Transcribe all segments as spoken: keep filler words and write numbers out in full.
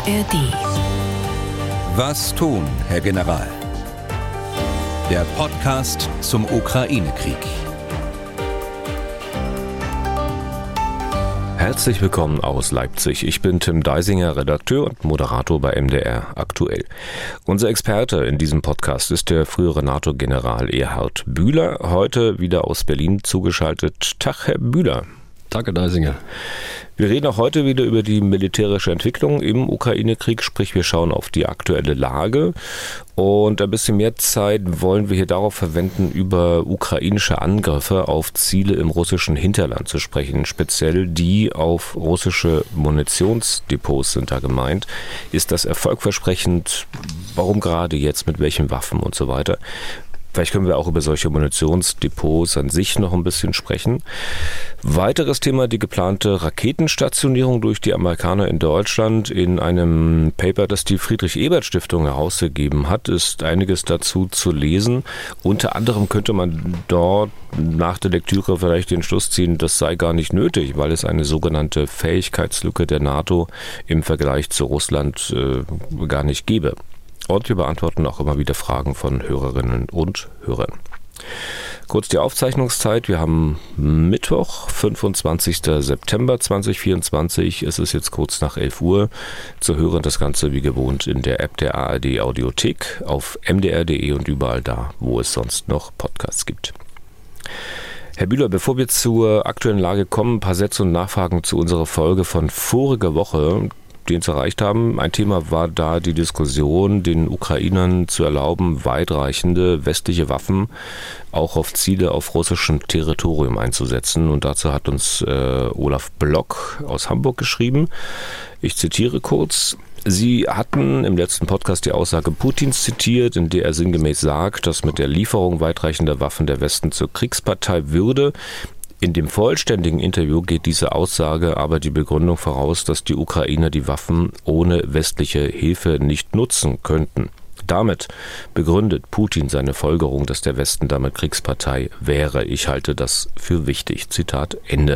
A R D. Was tun, Herr General? Der Podcast zum Ukraine-Krieg. Herzlich willkommen aus Leipzig. Ich bin Tim Deisinger, Redakteur und Moderator bei M D R aktuell. Unser Experte in diesem Podcast ist der frühere NATO-General Erhard Bühler, heute wieder aus Berlin zugeschaltet. Tag, Herr Bühler. Tag, Herr Deisinger. Wir reden auch heute wieder über die militärische Entwicklung im Ukraine-Krieg, sprich wir schauen auf die aktuelle Lage und ein bisschen mehr Zeit wollen wir hier darauf verwenden, über ukrainische Angriffe auf Ziele im russischen Hinterland zu sprechen, speziell die auf russische Munitionsdepots sind da gemeint. Ist das erfolgversprechend? Warum gerade jetzt? Mit welchen Waffen und so weiter? Vielleicht können wir auch über solche Munitionsdepots an sich noch ein bisschen sprechen. Weiteres Thema, die geplante Raketenstationierung durch die Amerikaner in Deutschland. In einem Paper, das die Friedrich-Ebert-Stiftung herausgegeben hat, ist einiges dazu zu lesen. Unter anderem könnte man dort nach der Lektüre vielleicht den Schluss ziehen, das sei gar nicht nötig, weil es eine sogenannte Fähigkeitslücke der NATO im Vergleich zu Russland äh, gar nicht gäbe. Und wir beantworten auch immer wieder Fragen von Hörerinnen und Hörern. Kurz die Aufzeichnungszeit. Wir haben Mittwoch, fünfundzwanzigsten September zweitausendvierundzwanzig. Es ist jetzt kurz nach elf Uhr. Zu hören das Ganze wie gewohnt in der App der A R D Audiothek, auf m d r punkt d e und überall da, wo es sonst noch Podcasts gibt. Herr Bühler, bevor wir zur aktuellen Lage kommen, ein paar Sätze und Nachfragen zu unserer Folge von voriger Woche, die uns erreicht haben. Ein Thema war da die Diskussion, den Ukrainern zu erlauben, weitreichende westliche Waffen auch auf Ziele auf russischem Territorium einzusetzen. Und dazu hat uns äh, Olaf Block aus Hamburg geschrieben. Ich zitiere kurz. Sie hatten im letzten Podcast die Aussage Putins zitiert, in der er sinngemäß sagt, dass mit der Lieferung weitreichender Waffen der Westen zur Kriegspartei würde. In dem vollständigen Interview geht diese Aussage aber die Begründung voraus, dass die Ukrainer die Waffen ohne westliche Hilfe nicht nutzen könnten. Damit begründet Putin seine Folgerung, dass der Westen damit Kriegspartei wäre. Ich halte das für wichtig. Zitat Ende.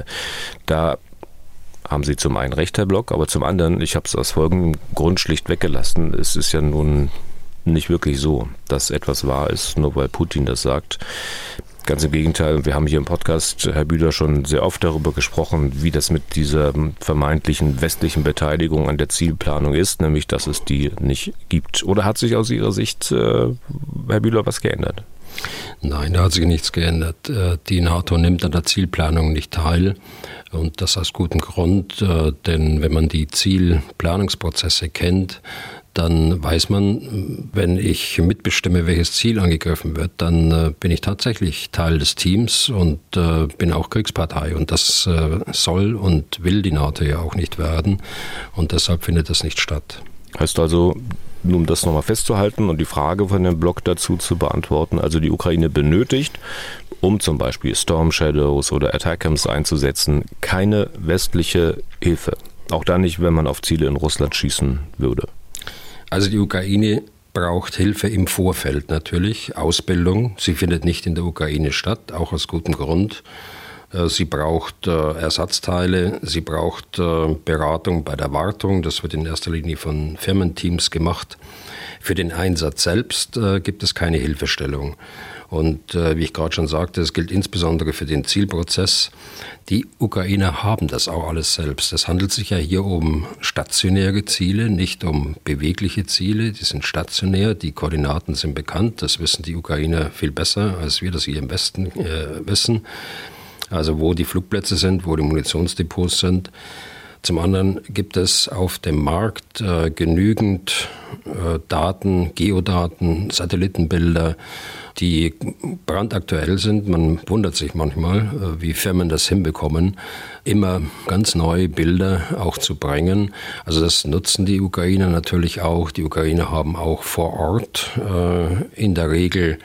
Da haben Sie zum einen recht, Herr Block, aber zum anderen, ich habe es aus folgendem Grund schlicht weggelassen. Es ist ja nun nicht wirklich so, dass etwas wahr ist, nur weil Putin das sagt. Ganz im Gegenteil, wir haben hier im Podcast, Herr Bühler, schon sehr oft darüber gesprochen, wie das mit dieser vermeintlichen westlichen Beteiligung an der Zielplanung ist, nämlich dass es die nicht gibt. Oder hat sich aus Ihrer Sicht, äh, Herr Bühler, was geändert? Nein, da hat sich nichts geändert. Die NATO nimmt an der Zielplanung nicht teil und das aus gutem Grund, denn wenn man die Zielplanungsprozesse kennt, dann weiß man, wenn ich mitbestimme, welches Ziel angegriffen wird, dann äh, bin ich tatsächlich Teil des Teams und äh, bin auch Kriegspartei. Und das äh, soll und will die NATO ja auch nicht werden. Und deshalb findet das nicht statt. Heißt also, um das nochmal festzuhalten und die Frage von dem Blog dazu zu beantworten, also die Ukraine benötigt, um zum Beispiel Storm Shadows oder Attackams einzusetzen, keine westliche Hilfe. Auch da nicht, wenn man auf Ziele in Russland schießen würde. Also die Ukraine braucht Hilfe im Vorfeld natürlich, Ausbildung. Sie findet nicht in der Ukraine statt, auch aus gutem Grund. Sie braucht Ersatzteile, sie braucht Beratung bei der Wartung. Das wird in erster Linie von Firmenteams gemacht. Für den Einsatz selbst gibt es keine Hilfestellung. Und äh, wie ich gerade schon sagte, das gilt insbesondere für den Zielprozess. Die Ukrainer haben das auch alles selbst. Es handelt sich ja hier um stationäre Ziele, nicht um bewegliche Ziele. Die sind stationär, die Koordinaten sind bekannt. Das wissen die Ukrainer viel besser, als wir das hier im Westen äh, wissen. Also wo die Flugplätze sind, wo die Munitionsdepots sind. Zum anderen gibt es auf dem Markt äh, genügend äh, Daten, Geodaten, Satellitenbilder, die brandaktuell sind. Man wundert sich manchmal, äh, wie Firmen das hinbekommen, immer ganz neue Bilder auch zu bringen. Also das nutzen die Ukrainer natürlich auch. Die Ukrainer haben auch vor Ort äh, in der Regel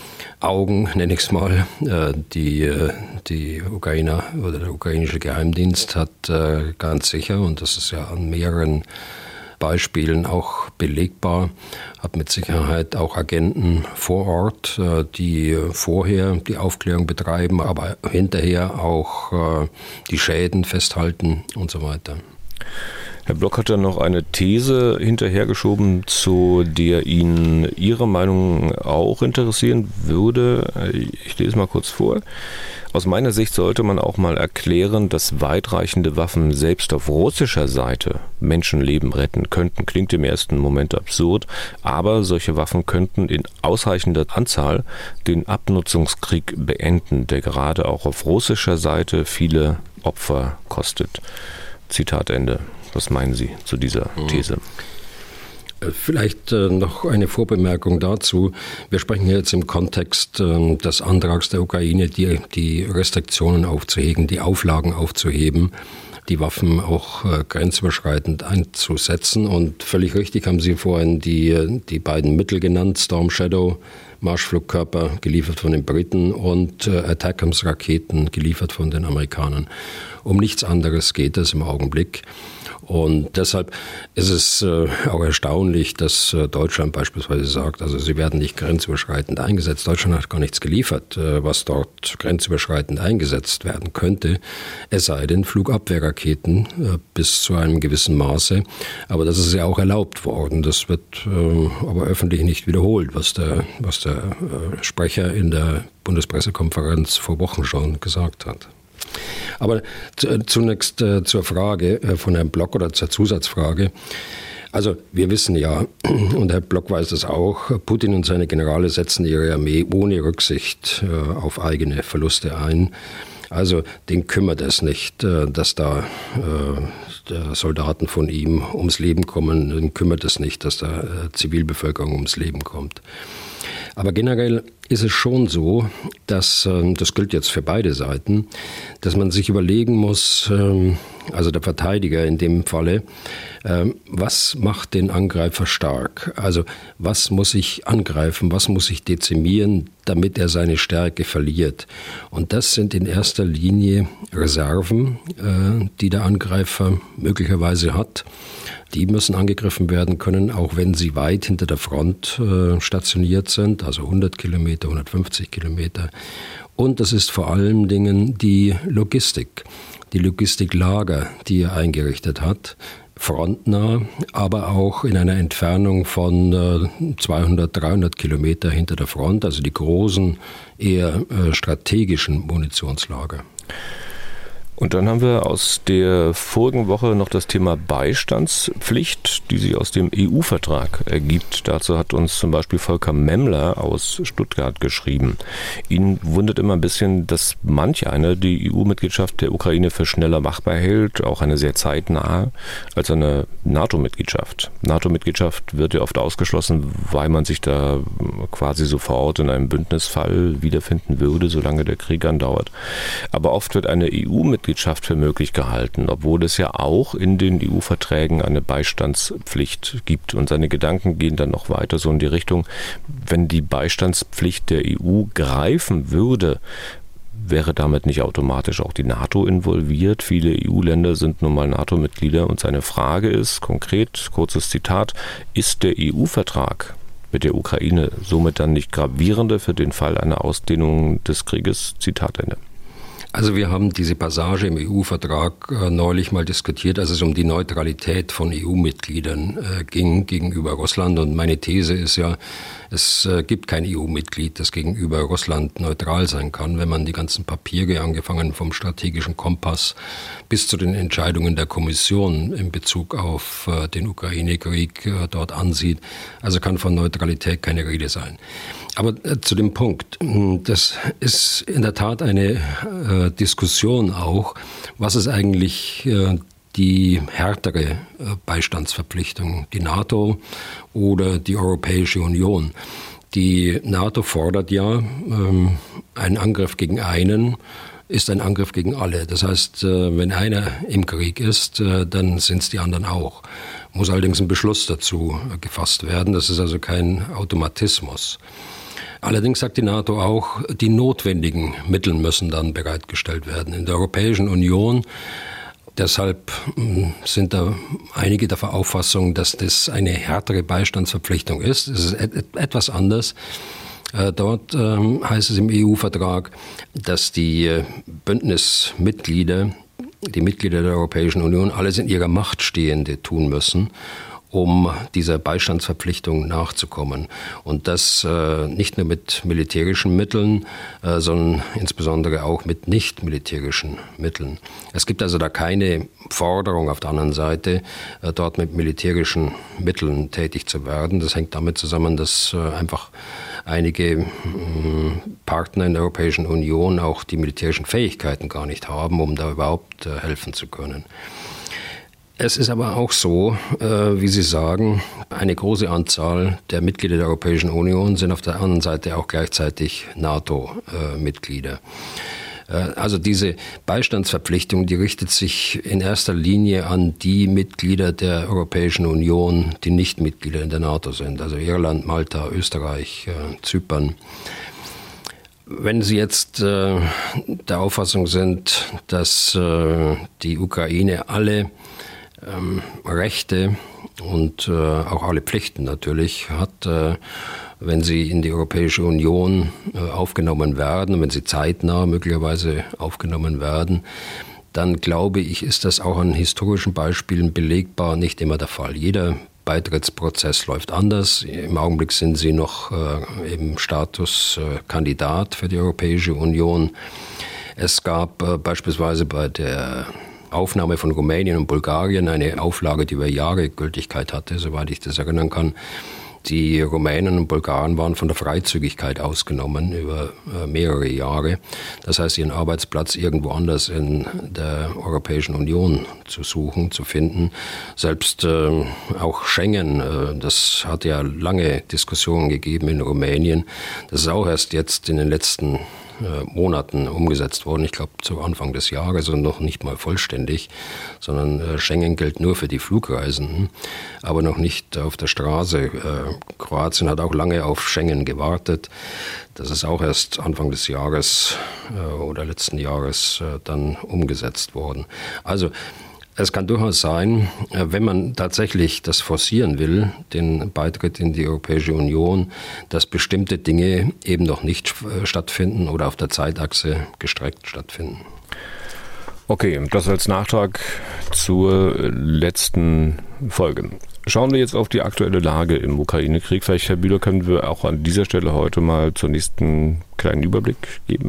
Augen, nenne ich es mal. Die, die Ukrainer oder der ukrainische Geheimdienst hat ganz sicher, und das ist ja an mehreren Beispielen auch belegbar, hat mit Sicherheit auch Agenten vor Ort, die vorher die Aufklärung betreiben, aber hinterher auch die Schäden festhalten und so weiter. Herr Block hat dann noch eine These hinterhergeschoben, zu der ihn Ihre Meinung auch interessieren würde. Ich lese mal kurz vor. Aus meiner Sicht sollte man auch mal erklären, dass weitreichende Waffen selbst auf russischer Seite Menschenleben retten könnten. Klingt im ersten Moment absurd, aber solche Waffen könnten in ausreichender Anzahl den Abnutzungskrieg beenden, der gerade auch auf russischer Seite viele Opfer kostet. Zitat Ende. Was meinen Sie zu dieser These? Vielleicht äh, noch eine Vorbemerkung dazu. Wir sprechen jetzt im Kontext äh, des Antrags der Ukraine, die, die Restriktionen aufzuheben, die Auflagen aufzuheben, die Waffen auch äh, grenzüberschreitend einzusetzen. Und völlig richtig haben Sie vorhin die, die beiden Mittel genannt, Storm Shadow, Marschflugkörper, geliefert von den Briten, und äh, Attackams-Raketen, geliefert von den Amerikanern. Um nichts anderes geht es im Augenblick. Und deshalb ist es äh, auch erstaunlich, dass äh, Deutschland beispielsweise sagt, also sie werden nicht grenzüberschreitend eingesetzt. Deutschland hat gar nichts geliefert, äh, was dort grenzüberschreitend eingesetzt werden könnte, es sei denn Flugabwehrraketen äh, bis zu einem gewissen Maße. Aber das ist ja auch erlaubt worden. Das wird äh, aber öffentlich nicht wiederholt, was der, was der äh, Sprecher in der Bundespressekonferenz vor Wochen schon gesagt hat. Aber zunächst äh, zur Frage äh, von Herrn Block oder zur Zusatzfrage. Also wir wissen ja, und Herr Block weiß es auch, Putin und seine Generale setzen ihre Armee ohne Rücksicht äh, auf eigene Verluste ein. Also den kümmert es nicht, äh, dass da äh, Soldaten von ihm ums Leben kommen. Den kümmert es nicht, dass da äh, Zivilbevölkerung ums Leben kommt. Aber generell ist es schon so, dass, das gilt jetzt für beide Seiten, dass man sich überlegen muss, also der Verteidiger in dem Falle, was macht den Angreifer stark? Also was muss ich angreifen, was muss ich dezimieren, damit er seine Stärke verliert? Und das sind in erster Linie Reserven, die der Angreifer möglicherweise hat. Die müssen angegriffen werden können, auch wenn sie weit hinter der Front äh, stationiert sind, also hundert Kilometer, hundertfünfzig Kilometer. Und das ist vor allen Dingen die Logistik, die Logistiklager, die er eingerichtet hat, frontnah, aber auch in einer Entfernung von äh, zweihundert, dreihundert Kilometer hinter der Front, also die großen, eher äh, strategischen Munitionslager. Und dann haben wir aus der vorigen Woche noch das Thema Beistandspflicht, die sich aus dem E U-Vertrag ergibt. Dazu hat uns zum Beispiel Volker Memmler aus Stuttgart geschrieben. Ihn wundert immer ein bisschen, dass manch einer die E U-Mitgliedschaft der Ukraine für schneller machbar hält, auch eine sehr zeitnahe, als eine NATO-Mitgliedschaft. NATO-Mitgliedschaft wird ja oft ausgeschlossen, weil man sich da quasi sofort in einem Bündnisfall wiederfinden würde, solange der Krieg andauert. Aber oft wird eine E U-Mitgliedschaft Mitgliedschaft für möglich gehalten, obwohl es ja auch in den E U-Verträgen eine Beistandspflicht gibt. Und seine Gedanken gehen dann noch weiter so in die Richtung, wenn die Beistandspflicht der E U greifen würde, wäre damit nicht automatisch auch die NATO involviert? Viele E U-Länder sind nun mal NATO-Mitglieder und seine Frage ist konkret, kurzes Zitat, ist der E U-Vertrag mit der Ukraine somit dann nicht gravierender für den Fall einer Ausdehnung des Krieges? Zitat Ende. Also wir haben diese Passage im E U-Vertrag äh, neulich mal diskutiert, als es um die Neutralität von E U-Mitgliedern äh, ging gegenüber Russland. Und meine These ist ja, es äh, gibt kein E U-Mitglied, das gegenüber Russland neutral sein kann, wenn man die ganzen Papiere, angefangen vom strategischen Kompass bis zu den Entscheidungen der Kommission in Bezug auf äh, den Ukraine-Krieg äh, dort ansieht. Also kann von Neutralität keine Rede sein. Aber äh, zu dem Punkt, das ist in der Tat eine äh, Diskussion auch, was ist eigentlich äh, die härtere äh, Beistandsverpflichtung, die NATO oder die Europäische Union. Die NATO fordert ja, ähm, ein Angriff gegen einen ist ein Angriff gegen alle. Das heißt, äh, wenn einer im Krieg ist, äh, dann sind es die anderen auch. Muss allerdings ein Beschluss dazu äh, gefasst werden. Das ist also kein Automatismus. Allerdings sagt die NATO auch, die notwendigen Mittel müssen dann bereitgestellt werden. In der Europäischen Union, deshalb sind da einige der Auffassung, dass das eine härtere Beistandsverpflichtung ist. Es ist etwas anders. Dort heißt es im E U-Vertrag, dass die Bündnismitglieder die Mitglieder der Europäischen Union alles in ihrer Macht Stehende tun müssen, um dieser Beistandsverpflichtung nachzukommen. Und das äh, nicht nur mit militärischen Mitteln, äh, sondern insbesondere auch mit nicht militärischen Mitteln. Es gibt also da keine Forderung auf der anderen Seite, äh, dort mit militärischen Mitteln tätig zu werden. Das hängt damit zusammen, dass äh, einfach einige äh, Partner in der Europäischen Union auch die militärischen Fähigkeiten gar nicht haben, um da überhaupt äh, helfen zu können. Es ist aber auch so, äh, wie Sie sagen, eine große Anzahl der Mitglieder der Europäischen Union sind auf der anderen Seite auch gleichzeitig NATO-Mitglieder. Äh, also diese Beistandsverpflichtung, die richtet sich in erster Linie an die Mitglieder der Europäischen Union, die nicht Mitglieder in der NATO sind, also Irland, Malta, Österreich, äh, Zypern. Wenn Sie jetzt äh, der Auffassung sind, dass äh, die Ukraine alle Ähm, Rechte und äh, auch alle Pflichten natürlich hat, äh, wenn sie in die Europäische Union äh, aufgenommen werden, wenn sie zeitnah möglicherweise aufgenommen werden, dann glaube ich, ist das auch an historischen Beispielen belegbar nicht immer der Fall. Jeder Beitrittsprozess läuft anders. Im Augenblick sind sie noch äh, im Status äh, Kandidat für die Europäische Union. Es gab äh, beispielsweise bei der Aufnahme von Rumänien und Bulgarien eine Auflage, die über Jahre Gültigkeit hatte, soweit ich das erinnern kann. Die Rumänen und Bulgaren waren von der Freizügigkeit ausgenommen über äh, mehrere Jahre. Das heißt, ihren Arbeitsplatz irgendwo anders in der Europäischen Union zu suchen, zu finden. Selbst äh, auch Schengen, äh, das hat ja lange Diskussionen gegeben in Rumänien. Das ist auch erst jetzt in den letzten Monaten umgesetzt worden, ich glaube zu Anfang des Jahres und noch nicht mal vollständig, sondern äh, Schengen gilt nur für die Flugreisenden, aber noch nicht auf der Straße. Äh, Kroatien hat auch lange auf Schengen gewartet. Das ist auch erst Anfang des Jahres äh, oder letzten Jahres äh, dann umgesetzt worden. Also es kann durchaus sein, wenn man tatsächlich das forcieren will, den Beitritt in die Europäische Union, dass bestimmte Dinge eben noch nicht stattfinden oder auf der Zeitachse gestreckt stattfinden. Okay, das als Nachtrag zur letzten Folge. Schauen wir jetzt auf die aktuelle Lage im Ukraine-Krieg. Vielleicht, Herr Bühler, können wir auch an dieser Stelle heute mal zunächst einen kleinen Überblick geben.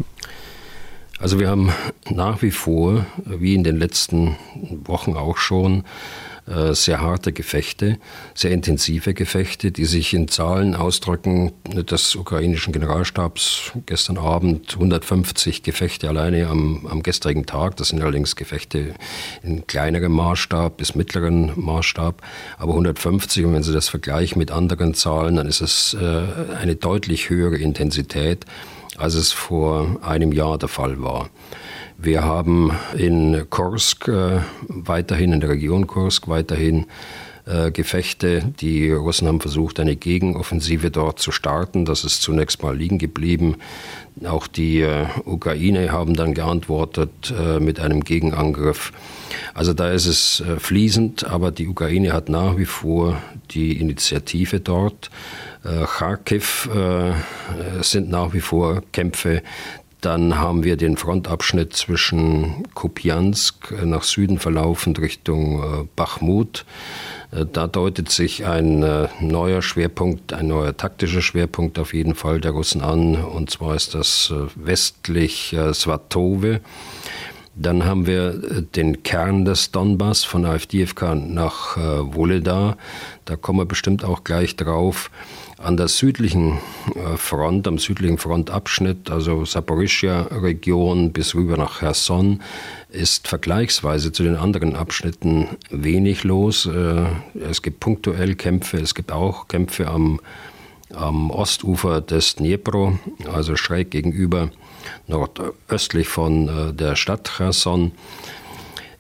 Also wir haben nach wie vor, wie in den letzten Wochen auch schon, sehr harte Gefechte, sehr intensive Gefechte, die sich in Zahlen ausdrücken des ukrainischen Generalstabs gestern Abend hundertfünfzig Gefechte alleine am, am gestrigen Tag. Das sind allerdings Gefechte in kleinerem Maßstab bis mittleren Maßstab, aber hundertfünfzig, und wenn Sie das vergleichen mit anderen Zahlen, dann ist es eine deutlich höhere Intensität, als es vor einem Jahr der Fall war. Wir haben in Kursk äh, weiterhin, in der Region Kursk weiterhin äh, Gefechte. Die Russen haben versucht, eine Gegenoffensive dort zu starten. Das ist zunächst mal liegen geblieben. Auch die äh, Ukraine haben dann geantwortet äh, mit einem Gegenangriff. Also da ist es äh, fließend, aber die Ukraine hat nach wie vor die Initiative dort. Äh, Kharkiv äh, sind nach wie vor Kämpfe. Dann haben wir den Frontabschnitt zwischen Kupiansk nach Süden verlaufend Richtung äh, Bachmut. Äh, da deutet sich ein äh, neuer Schwerpunkt, ein neuer taktischer Schwerpunkt auf jeden Fall der Russen an. Und zwar ist das äh, westlich äh, Swatowe. Dann haben wir den Kern des Donbass von Avdiivka nach äh, Woleda. Da kommen wir bestimmt auch gleich drauf. An der südlichen äh, Front, am südlichen Frontabschnitt, also Saporischschja-Region bis rüber nach Cherson, ist vergleichsweise zu den anderen Abschnitten wenig los. Äh, es gibt punktuell Kämpfe, es gibt auch Kämpfe am, am Ostufer des Dnipro, also schräg gegenüber nordöstlich von äh, der Stadt Cherson.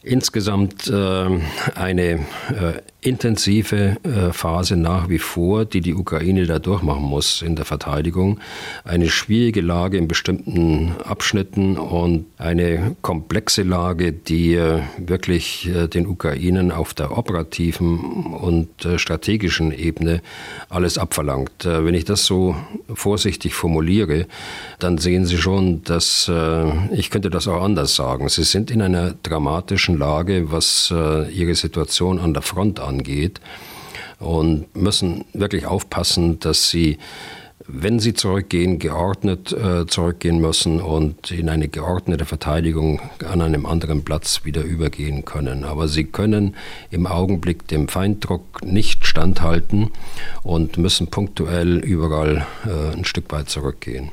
insgesamt äh, eine äh, intensive äh, Phase nach wie vor, die die Ukraine da durchmachen muss in der Verteidigung. Eine schwierige Lage in bestimmten Abschnitten und eine komplexe Lage, die äh, wirklich äh, den Ukrainern auf der operativen und äh, strategischen Ebene alles abverlangt. Äh, wenn ich das so vorsichtig formuliere, dann sehen Sie schon, dass, äh, ich könnte das auch anders sagen, Sie sind in einer dramatischen Lage, was äh, ihre Situation an der Front angeht und müssen wirklich aufpassen, dass sie, wenn sie zurückgehen, geordnet äh, zurückgehen müssen und in eine geordnete Verteidigung an einem anderen Platz wieder übergehen können. Aber sie können im Augenblick dem Feinddruck nicht standhalten und müssen punktuell überall äh, ein Stück weit zurückgehen.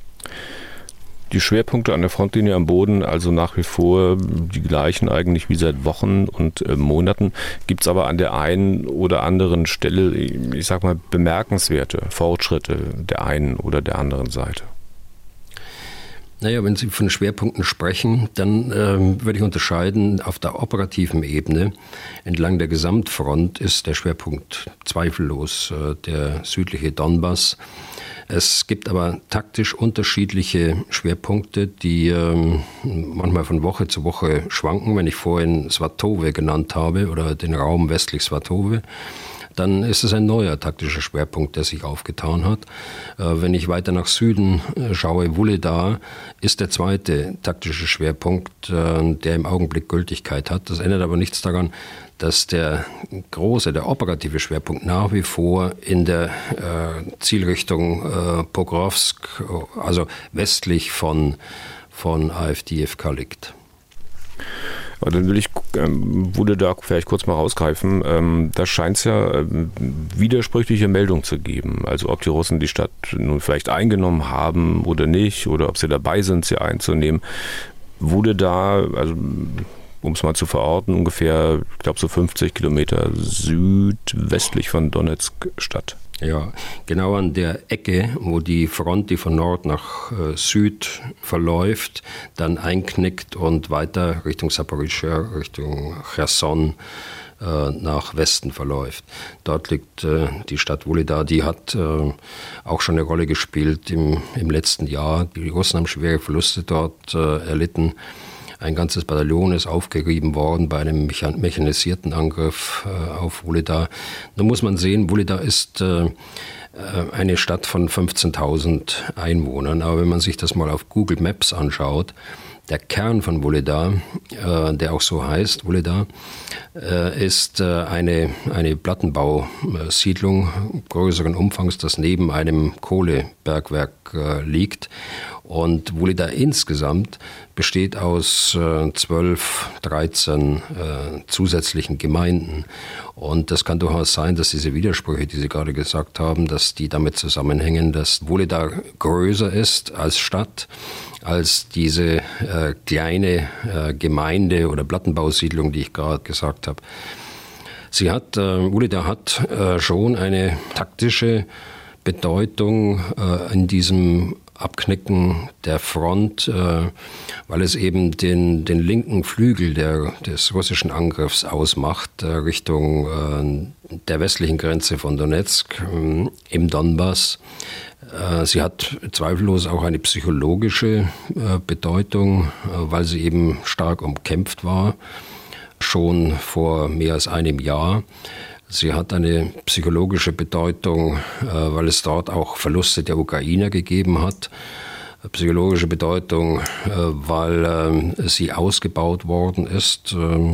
Die Schwerpunkte an der Frontlinie am Boden, also nach wie vor die gleichen eigentlich wie seit Wochen und äh, Monaten. Gibt es aber an der einen oder anderen Stelle, ich sag mal, bemerkenswerte Fortschritte der einen oder der anderen Seite? Naja, wenn Sie von Schwerpunkten sprechen, dann äh, würde ich unterscheiden, auf der operativen Ebene entlang der Gesamtfront ist der Schwerpunkt zweifellos äh, der südliche Donbass. Es gibt aber taktisch unterschiedliche Schwerpunkte, die ähm, manchmal von Woche zu Woche schwanken. Wenn ich vorhin Svatowe genannt habe oder den Raum westlich Svatowe, dann ist es ein neuer taktischer Schwerpunkt, der sich aufgetan hat. Äh, wenn ich weiter nach Süden äh, schaue, Wuhledar ist der zweite taktische Schwerpunkt, äh, der im Augenblick Gültigkeit hat. Das ändert aber nichts daran, dass der große, der operative Schwerpunkt nach wie vor in der äh, Zielrichtung äh, Pokrovsk, also westlich von, von Awdijiwka liegt. Aber dann will ich ähm, Wuhledar vielleicht kurz mal rausgreifen. Ähm, da scheint es ja ähm, widersprüchliche Meldungen zu geben. Also ob die Russen die Stadt nun vielleicht eingenommen haben oder nicht, oder ob sie dabei sind, sie einzunehmen. Wuhledar, also um es mal zu verorten, ungefähr, ich glaube so fünfzig Kilometer südwestlich von Donetsk Stadt. Ja, genau an der Ecke, wo die Front, die von Nord nach äh, Süd verläuft, dann einknickt und weiter Richtung Saporischschja, Richtung Cherson äh, nach Westen verläuft. Dort liegt äh, die Stadt Wuhledar, die hat äh, auch schon eine Rolle gespielt im, im letzten Jahr. Die Russen haben schwere Verluste dort äh, erlitten. Ein ganzes Bataillon ist aufgerieben worden bei einem mechanisierten Angriff äh, auf Wuhledar. Nun muss man sehen, Wuhledar ist äh, eine Stadt von fünfzehntausend Einwohnern. Aber wenn man sich das mal auf Google Maps anschaut, der Kern von Wuhledar, äh, der auch so heißt, Wuhledar, äh, ist äh, eine, eine Plattenbausiedlung größeren Umfangs, das neben einem Kohlebergwerk äh, liegt. Und Wuhledar insgesamt besteht aus äh, zwölf, dreizehn äh, zusätzlichen Gemeinden. Und das kann durchaus sein, dass diese Widersprüche, die Sie gerade gesagt haben, dass die damit zusammenhängen, dass Wuhledar größer ist als Stadt, als diese äh, kleine äh, Gemeinde oder Plattenbausiedlung, die ich gerade gesagt habe. Sie hat, äh, Wuhledar hat äh, schon eine taktische Bedeutung äh, in diesem Abknicken der Front, äh, weil es eben den, den linken Flügel der, des russischen Angriffs ausmacht, äh, Richtung äh, der westlichen Grenze von Donetsk äh, im Donbass. Äh, sie hat zweifellos auch eine psychologische äh, Bedeutung, äh, weil sie eben stark umkämpft war, schon vor mehr als einem Jahr. Sie hat eine psychologische Bedeutung, weil es dort auch Verluste der Ukrainer gegeben hat. Psychologische Bedeutung, weil sie ausgebaut worden ist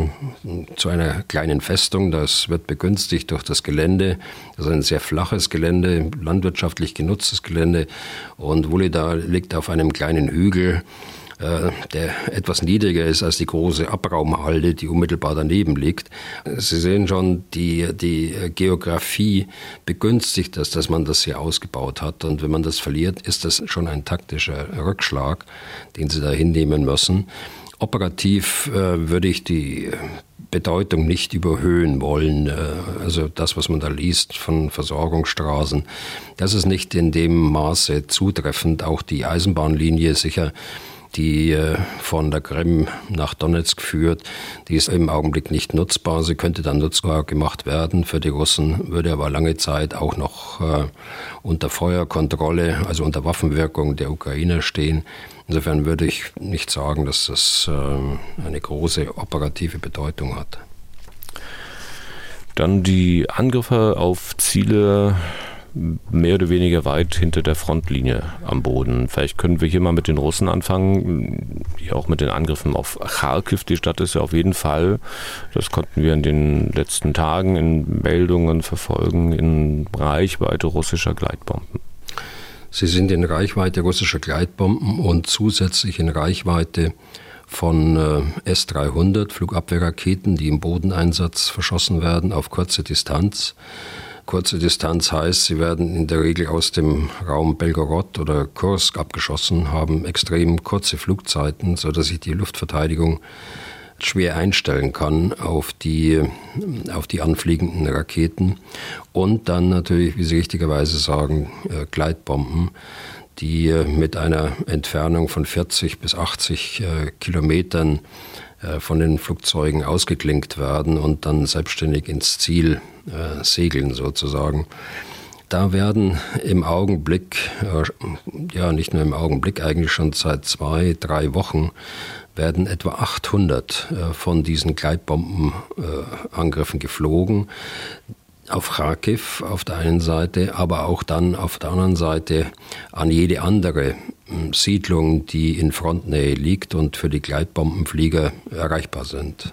zu einer kleinen Festung. Das wird begünstigt durch das Gelände. Das ist ein sehr flaches Gelände, landwirtschaftlich genutztes Gelände. Und Wuhledar liegt auf einem kleinen Hügel, der etwas niedriger ist als die große Abraumhalde, die unmittelbar daneben liegt. Sie sehen schon, die, die Geografie begünstigt das, dass man das hier ausgebaut hat. Und wenn man das verliert, ist das schon ein taktischer Rückschlag, den Sie da hinnehmen müssen. Operativ äh, würde ich die Bedeutung nicht überhöhen wollen. Äh, also das, was man da liest von Versorgungsstraßen, das ist nicht in dem Maße zutreffend. Auch die Eisenbahnlinie sicher die von der Krim nach Donezk führt, die ist im Augenblick nicht nutzbar. Sie könnte dann nutzbar gemacht werden für die Russen, würde aber lange Zeit auch noch äh, unter Feuerkontrolle, also unter Waffenwirkung der Ukrainer stehen. Insofern würde ich nicht sagen, dass das äh, eine große operative Bedeutung hat. Dann die Angriffe auf Ziele mehr oder weniger weit hinter der Frontlinie am Boden. Vielleicht können wir hier mal mit den Russen anfangen, hier auch mit den Angriffen auf Charkiw. Die Stadt ist ja auf jeden Fall, das konnten wir in den letzten Tagen in Meldungen verfolgen, in Reichweite russischer Gleitbomben. Sie sind in Reichweite russischer Gleitbomben und zusätzlich in Reichweite von äh, S dreihundert Flugabwehrraketen, die im Bodeneinsatz verschossen werden auf kurze Distanz. Kurze Distanz heißt, sie werden in der Regel aus dem Raum Belgorod oder Kursk abgeschossen, haben extrem kurze Flugzeiten, sodass sich die Luftverteidigung schwer einstellen kann auf die, auf die anfliegenden Raketen. Und dann natürlich, wie Sie richtigerweise sagen, äh, Gleitbomben, die äh, mit einer Entfernung von vierzig bis achtzig äh, Kilometern äh, von den Flugzeugen ausgeklinkt werden und dann selbstständig ins Ziel äh, segeln sozusagen. Da werden im Augenblick, äh, ja nicht nur im Augenblick, eigentlich schon seit zwei, drei Wochen, werden etwa achthundert äh, von diesen Gleitbombenangriffen äh, geflogen. Auf Charkiw auf der einen Seite, aber auch dann auf der anderen Seite an jede andere äh, Siedlung, die in Frontnähe liegt und für die Gleitbombenflieger erreichbar sind.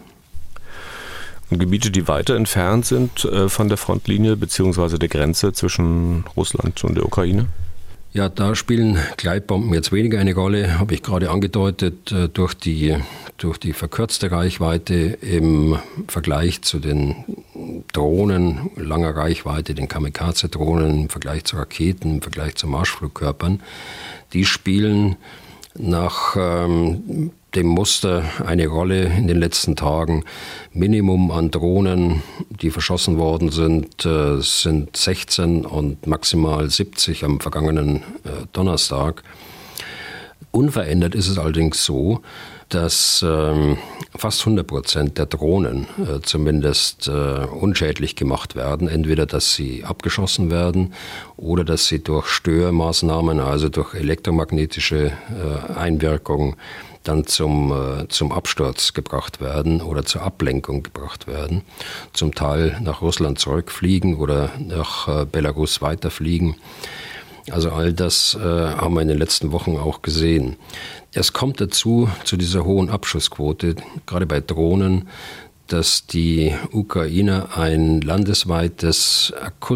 Und Gebiete, die weiter entfernt sind äh, von der Frontlinie bzw. der Grenze zwischen Russland und der Ukraine? Ja, da spielen Gleitbomben jetzt weniger eine Rolle, habe ich gerade angedeutet, äh, durch die, durch die verkürzte Reichweite im Vergleich zu den Drohnen langer Reichweite, den Kamikaze-Drohnen, im Vergleich zu Raketen, im Vergleich zu Marschflugkörpern. Die spielen nach ähm, dem Muster eine Rolle in den letzten Tagen. Minimum an Drohnen, die verschossen worden sind, äh, sind sechzehn und maximal siebzig am vergangenen äh, Donnerstag. Unverändert ist es allerdings so, dass ähm, fast hundert Prozent der Drohnen äh, zumindest äh, unschädlich gemacht werden. Entweder, dass sie abgeschossen werden oder dass sie durch Störmaßnahmen, also durch elektromagnetische äh, Einwirkung, dann zum, äh, zum Absturz gebracht werden oder zur Ablenkung gebracht werden. Zum Teil nach Russland zurückfliegen oder nach äh, Belarus weiterfliegen. Also all das äh, haben wir in den letzten Wochen auch gesehen. Es kommt dazu, zu dieser hohen Abschussquote, gerade bei Drohnen, dass die Ukrainer ein landesweites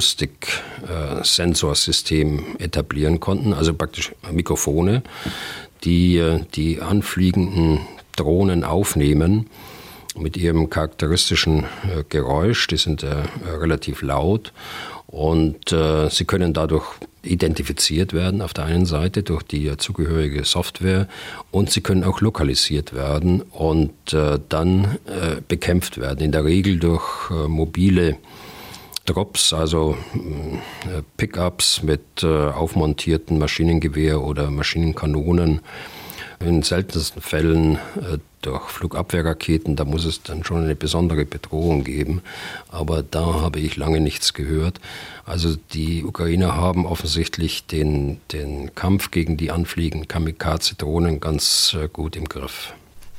Akustik-Sensorsystem etablieren konnten, also praktisch Mikrofone, die die anfliegenden Drohnen aufnehmen mit ihrem charakteristischen Geräusch. Die sind äh, relativ laut und äh, sie können dadurch identifiziert werden auf der einen Seite durch die zugehörige Software und sie können auch lokalisiert werden und äh, dann äh, bekämpft werden, in der Regel durch äh, mobile Drops, also äh, Pickups mit äh, aufmontierten Maschinengewehr oder Maschinenkanonen. In seltensten Fällen äh, durch Flugabwehrraketen, da muss es dann schon eine besondere Bedrohung geben. Aber da habe ich lange nichts gehört. Also die Ukrainer haben offensichtlich den, den Kampf gegen die anfliegenden Kamikaze-Drohnen ganz äh, gut im Griff.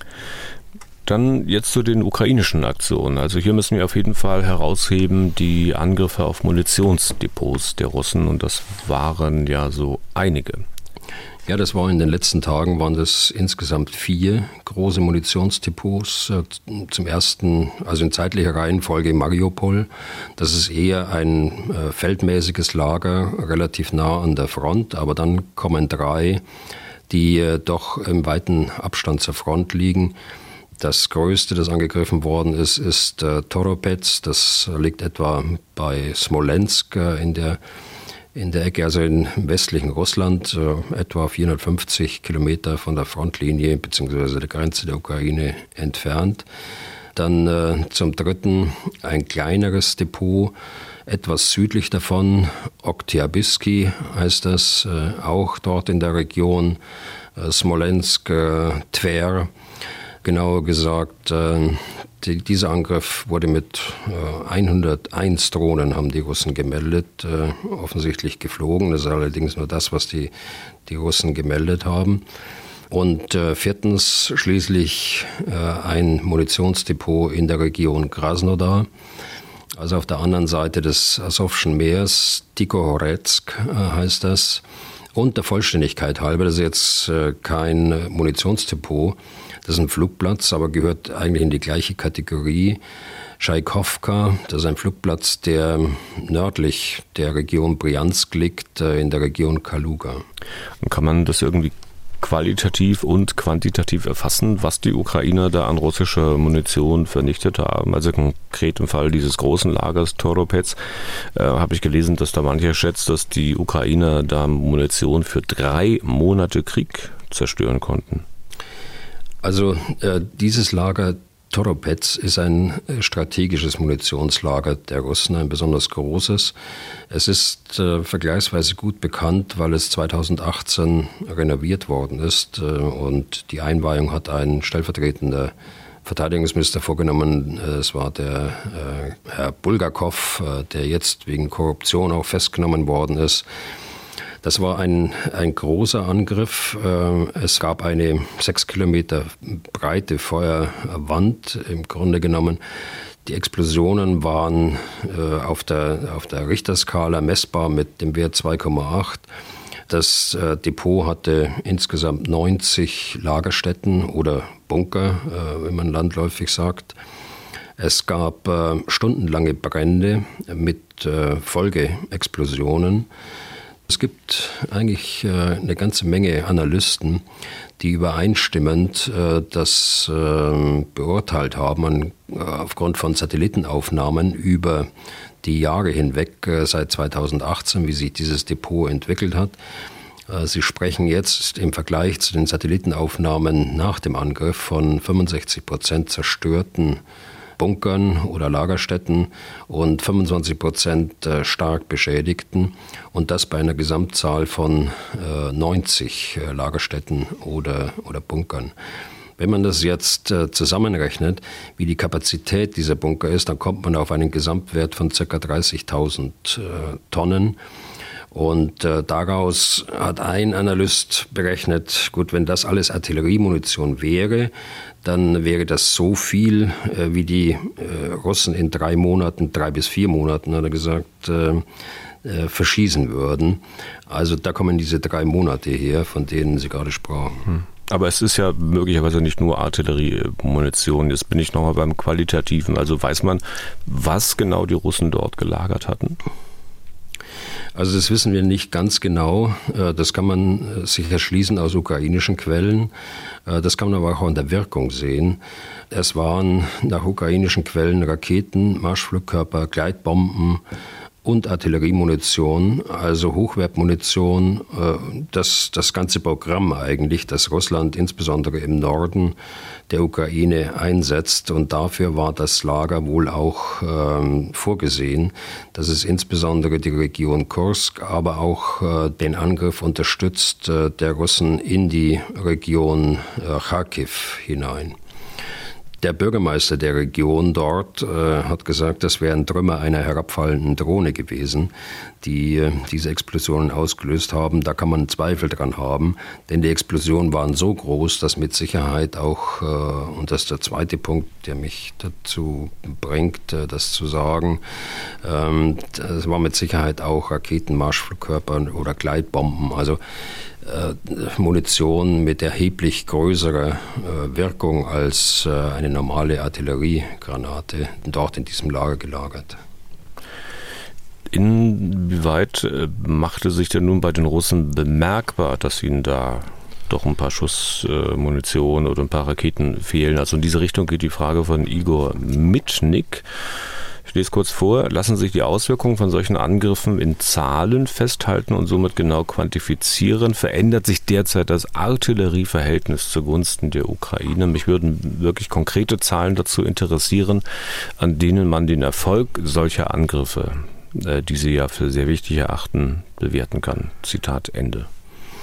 Dann jetzt zu den ukrainischen Aktionen. Also hier müssen wir auf jeden Fall herausheben die Angriffe auf Munitionsdepots der Russen. Und das waren ja so einige. Ja, das war in den letzten Tagen, waren das insgesamt vier große Munitionsdepots. Zum ersten, also in zeitlicher Reihenfolge Mariupol. Das ist eher ein äh, feldmäßiges Lager, relativ nah an der Front. Aber dann kommen drei, die äh, doch im weiten Abstand zur Front liegen. Das größte, das angegriffen worden ist, ist äh, Toropets. Das liegt etwa bei Smolensk äh, in der In der Ecke, also im westlichen Russland, äh, etwa vierhundertfünfzig Kilometer von der Frontlinie bzw. der Grenze der Ukraine entfernt. Dann äh, zum dritten ein kleineres Depot, etwas südlich davon, Oktyabrsky heißt das, äh, auch dort in der Region, Smolensk, Tver. Genauer gesagt, die, dieser Angriff wurde mit hunderteins Drohnen, haben die Russen gemeldet, offensichtlich geflogen. Das ist allerdings nur das, was die, die Russen gemeldet haben. Und äh, viertens schließlich äh, ein Munitionsdepot in der Region Krasnodar, also auf der anderen Seite des Asowschen Meeres, Tikhohoretsk äh, heißt das. Und der Vollständigkeit halber, das ist jetzt äh, kein Munitionsdepot, das ist ein Flugplatz, aber gehört eigentlich in die gleiche Kategorie. Tschaikovka, das ist ein Flugplatz, der nördlich der Region Bryansk liegt, äh, in der Region Kaluga. Und kann man das irgendwie qualitativ und quantitativ erfassen, was die Ukrainer da an russischer Munition vernichtet haben? Also konkret im Fall dieses großen Lagers Toropets äh, habe ich gelesen, dass da mancher schätzt, dass die Ukrainer da Munition für drei Monate Krieg zerstören konnten. Also äh, dieses Lager Toropets ist ein strategisches Munitionslager der Russen, ein besonders großes. Es ist äh, vergleichsweise gut bekannt, weil es zweitausendachtzehn renoviert worden ist äh, und die Einweihung hat ein stellvertretender Verteidigungsminister vorgenommen. Es war der äh, Herr Bulgakov, äh, der jetzt wegen Korruption auch festgenommen worden ist. Das war ein, ein großer Angriff. Es gab eine sechs Kilometer breite Feuerwand im Grunde genommen. Die Explosionen waren auf der, auf der Richterskala messbar mit dem Wert zwei Komma acht. Das Depot hatte insgesamt neunzig Lagerstätten oder Bunker, wenn man landläufig sagt. Es gab stundenlange Brände mit Folgeexplosionen. Es gibt eigentlich eine ganze Menge Analysten, die übereinstimmend das beurteilt haben aufgrund von Satellitenaufnahmen über die Jahre hinweg seit zweitausendachtzehn, wie sich dieses Depot entwickelt hat. Sie sprechen jetzt im Vergleich zu den Satellitenaufnahmen nach dem Angriff von fünfundsechzig Prozent zerstörten Bunkern oder Lagerstätten und fünfundzwanzig Prozent stark beschädigten und das bei einer Gesamtzahl von neunzig Lagerstätten oder, oder Bunkern. Wenn man das jetzt zusammenrechnet, wie die Kapazität dieser Bunker ist, dann kommt man auf einen Gesamtwert von ca. dreißigtausend Tonnen. Und äh, daraus hat ein Analyst berechnet, gut, wenn das alles Artilleriemunition wäre, dann wäre das so viel, äh, wie die äh, Russen in drei Monaten, drei bis vier Monaten, hat er gesagt, äh, äh, verschießen würden. Also da kommen diese drei Monate her, von denen Sie gerade sprachen. Hm. Aber es ist ja möglicherweise nicht nur Artilleriemunition. Jetzt bin ich nochmal beim Qualitativen. Also weiß man, was genau die Russen dort gelagert hatten? Also das wissen wir nicht ganz genau. Das kann man sich erschließen aus ukrainischen Quellen. Das kann man aber auch an der Wirkung sehen. Es waren nach ukrainischen Quellen Raketen, Marschflugkörper, Gleitbomben und Artilleriemunition, also Hochwertmunition, das, das ganze Programm eigentlich, das Russland insbesondere im Norden der Ukraine einsetzt. Und dafür war das Lager wohl auch ähm, vorgesehen, dass es insbesondere die Region Kursk, aber auch äh, den Angriff unterstützt äh, der Russen in die Region äh, Charkiw hinein. Der Bürgermeister der Region dort äh, hat gesagt, das wären Trümmer einer herabfallenden Drohne gewesen, die äh, diese Explosionen ausgelöst haben. Da kann man Zweifel dran haben, denn die Explosionen waren so groß, dass mit Sicherheit auch, äh, und das ist der zweite Punkt, der mich dazu bringt, äh, das zu sagen, ähm, das war mit Sicherheit auch Raketen, Marschflugkörper oder Gleitbomben, also Äh, Munition mit erheblich größerer äh, Wirkung als äh, eine normale Artilleriegranate dort in diesem Lager gelagert. Inwieweit äh, machte sich denn nun bei den Russen bemerkbar, dass ihnen da doch ein paar Schuss äh, Munition oder ein paar Raketen fehlen? Also in diese Richtung geht die Frage von Igor Mitschnik. Ich lese kurz vor. Lassen sich die Auswirkungen von solchen Angriffen in Zahlen festhalten und somit genau quantifizieren? Verändert sich derzeit das Artillerieverhältnis zugunsten der Ukraine? Mich würden wirklich konkrete Zahlen dazu interessieren, an denen man den Erfolg solcher Angriffe, die Sie ja für sehr wichtig erachten, bewerten kann. Zitat Ende.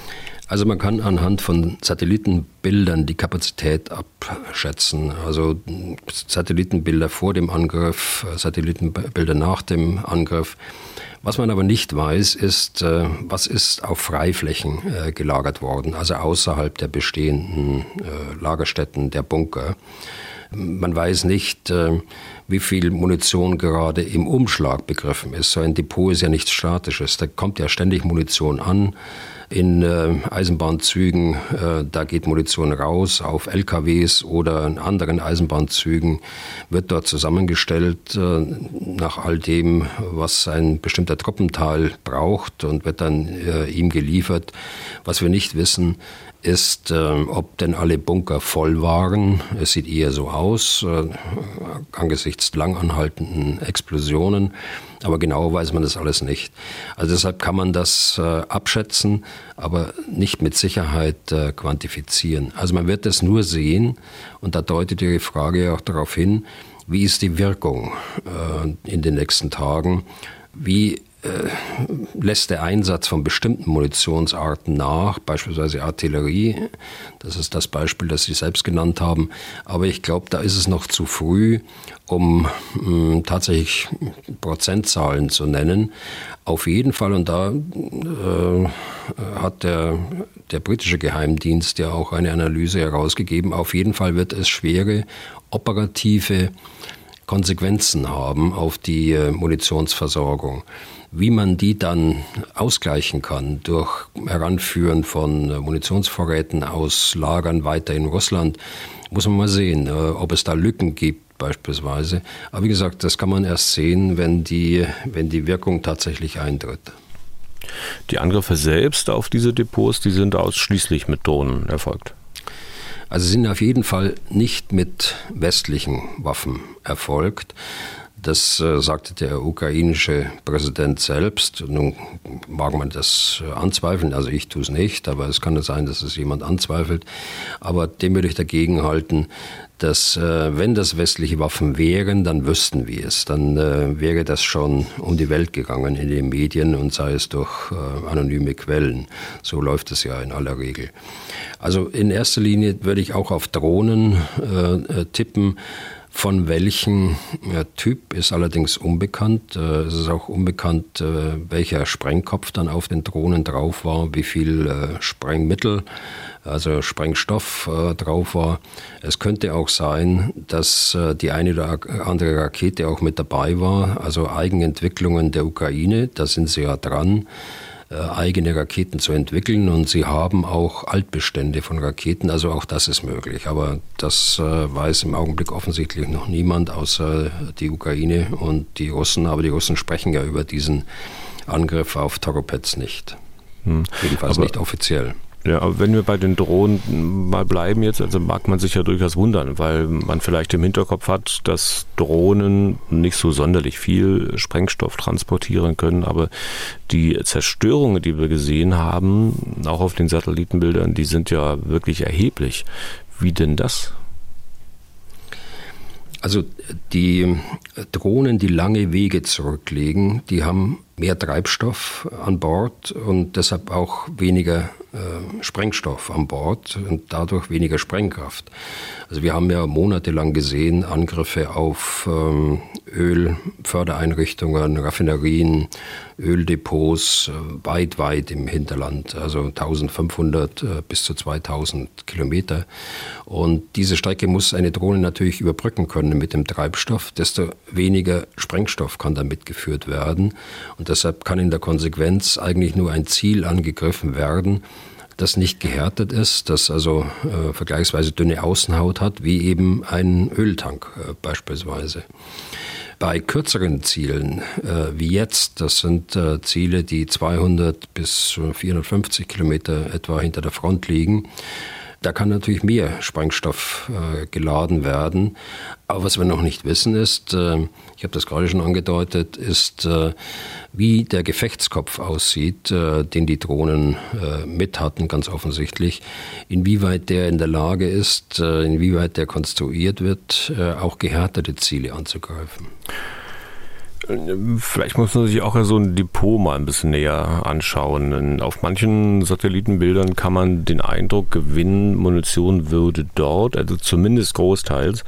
Also man kann anhand von Satellitenbildern die Kapazität abschätzen. Also Satellitenbilder vor dem Angriff, Satellitenbilder nach dem Angriff. Was man aber nicht weiß, ist, was ist auf Freiflächen gelagert worden, also außerhalb der bestehenden Lagerstätten, der Bunker. Man weiß nicht, wie viel Munition gerade im Umschlag begriffen ist. So ein Depot ist ja nichts Statisches, da kommt ja ständig Munition an. In äh, Eisenbahnzügen, äh, da geht Munition raus, auf L K Ws oder in anderen Eisenbahnzügen wird dort zusammengestellt äh, nach all dem, was ein bestimmter Truppenteil braucht und wird dann äh, ihm geliefert. Was wir nicht wissen, ist, äh, ob denn alle Bunker voll waren. Es sieht eher so aus, äh, angesichts langanhaltenden Explosionen. Aber genau weiß man das alles nicht. Also deshalb kann man das äh, abschätzen, aber nicht mit Sicherheit äh, quantifizieren. Also man wird das nur sehen, und da deutet Ihre Frage auch darauf hin, wie ist die Wirkung äh, in den nächsten Tagen, wie Äh, lässt der Einsatz von bestimmten Munitionsarten nach, beispielsweise Artillerie. Das ist das Beispiel, das Sie selbst genannt haben. Aber ich glaube, da ist es noch zu früh, um mh, tatsächlich Prozentzahlen zu nennen. Auf jeden Fall, und da äh, hat der, der britische Geheimdienst ja auch eine Analyse herausgegeben, auf jeden Fall wird es schwere operative Konsequenzen haben auf die äh, Munitionsversorgung. Wie man die dann ausgleichen kann durch Heranführen von Munitionsvorräten aus Lagern weiter in Russland, muss man mal sehen, ob es da Lücken gibt beispielsweise. Aber wie gesagt, das kann man erst sehen, wenn die, wenn die Wirkung tatsächlich eintritt. Die Angriffe selbst auf diese Depots, die sind ausschließlich mit Drohnen erfolgt. Also sind auf jeden Fall nicht mit westlichen Waffen erfolgt. Das äh, sagte der ukrainische Präsident selbst. Nun mag man das äh, anzweifeln, also ich tue es nicht, aber es kann ja sein, dass es jemand anzweifelt. Aber dem würde ich dagegen halten, dass äh, wenn das westliche Waffen wären, dann wüssten wir es. Dann äh, wäre das schon um die Welt gegangen in den Medien und sei es durch äh, anonyme Quellen. So läuft es ja in aller Regel. Also in erster Linie würde ich auch auf Drohnen äh, tippen. Von welchem ja, Typ ist allerdings unbekannt. Äh, es ist auch unbekannt, äh, welcher Sprengkopf dann auf den Drohnen drauf war, wie viel äh, Sprengmittel, also Sprengstoff äh, drauf war. Es könnte auch sein, dass äh, die eine oder andere Rakete auch mit dabei war, also Eigenentwicklungen der Ukraine, da sind sie ja dran, eigene Raketen zu entwickeln, und sie haben auch Altbestände von Raketen, also auch das ist möglich. Aber das äh, weiß im Augenblick offensichtlich noch niemand außer die Ukraine und die Russen. Aber die Russen sprechen ja über diesen Angriff auf Toropets nicht. Hm. Jedenfalls aber nicht offiziell. Ja, aber wenn wir bei den Drohnen mal bleiben jetzt, also mag man sich ja durchaus wundern, weil man vielleicht im Hinterkopf hat, dass Drohnen nicht so sonderlich viel Sprengstoff transportieren können, aber die Zerstörungen, die wir gesehen haben, auch auf den Satellitenbildern, die sind ja wirklich erheblich. Wie denn das? Also die Drohnen, die lange Wege zurücklegen, die haben mehr Treibstoff an Bord und deshalb auch weniger äh, Sprengstoff an Bord und dadurch weniger Sprengkraft. Also wir haben ja monatelang gesehen Angriffe auf ähm, Ölfördereinrichtungen, Raffinerien, Öldepots äh, weit, weit im Hinterland, also eintausendfünfhundert äh, bis zu zweitausend Kilometer. Und diese Strecke muss eine Drohne natürlich überbrücken können mit dem Treibstoff, desto weniger Sprengstoff kann da mitgeführt werden. Und deshalb kann in der Konsequenz eigentlich nur ein Ziel angegriffen werden, das nicht gehärtet ist, das also äh, vergleichsweise dünne Außenhaut hat, wie eben ein Öltank äh, beispielsweise. Bei kürzeren Zielen, äh, wie jetzt, das sind äh, Ziele, die zweihundert bis vierhundertfünfzig Kilometer etwa hinter der Front liegen, da kann natürlich mehr Sprengstoff äh, geladen werden. Aber was wir noch nicht wissen ist, äh, ich habe das gerade schon angedeutet, ist, äh, wie der Gefechtskopf aussieht, äh, den die Drohnen äh, mit hatten, ganz offensichtlich. Inwieweit der in der Lage ist, äh, inwieweit der konstruiert wird, äh, auch gehärtete Ziele anzugreifen. Vielleicht muss man sich auch so ein Depot mal ein bisschen näher anschauen. Auf manchen Satellitenbildern kann man den Eindruck gewinnen, Munition würde dort, also zumindest großteils,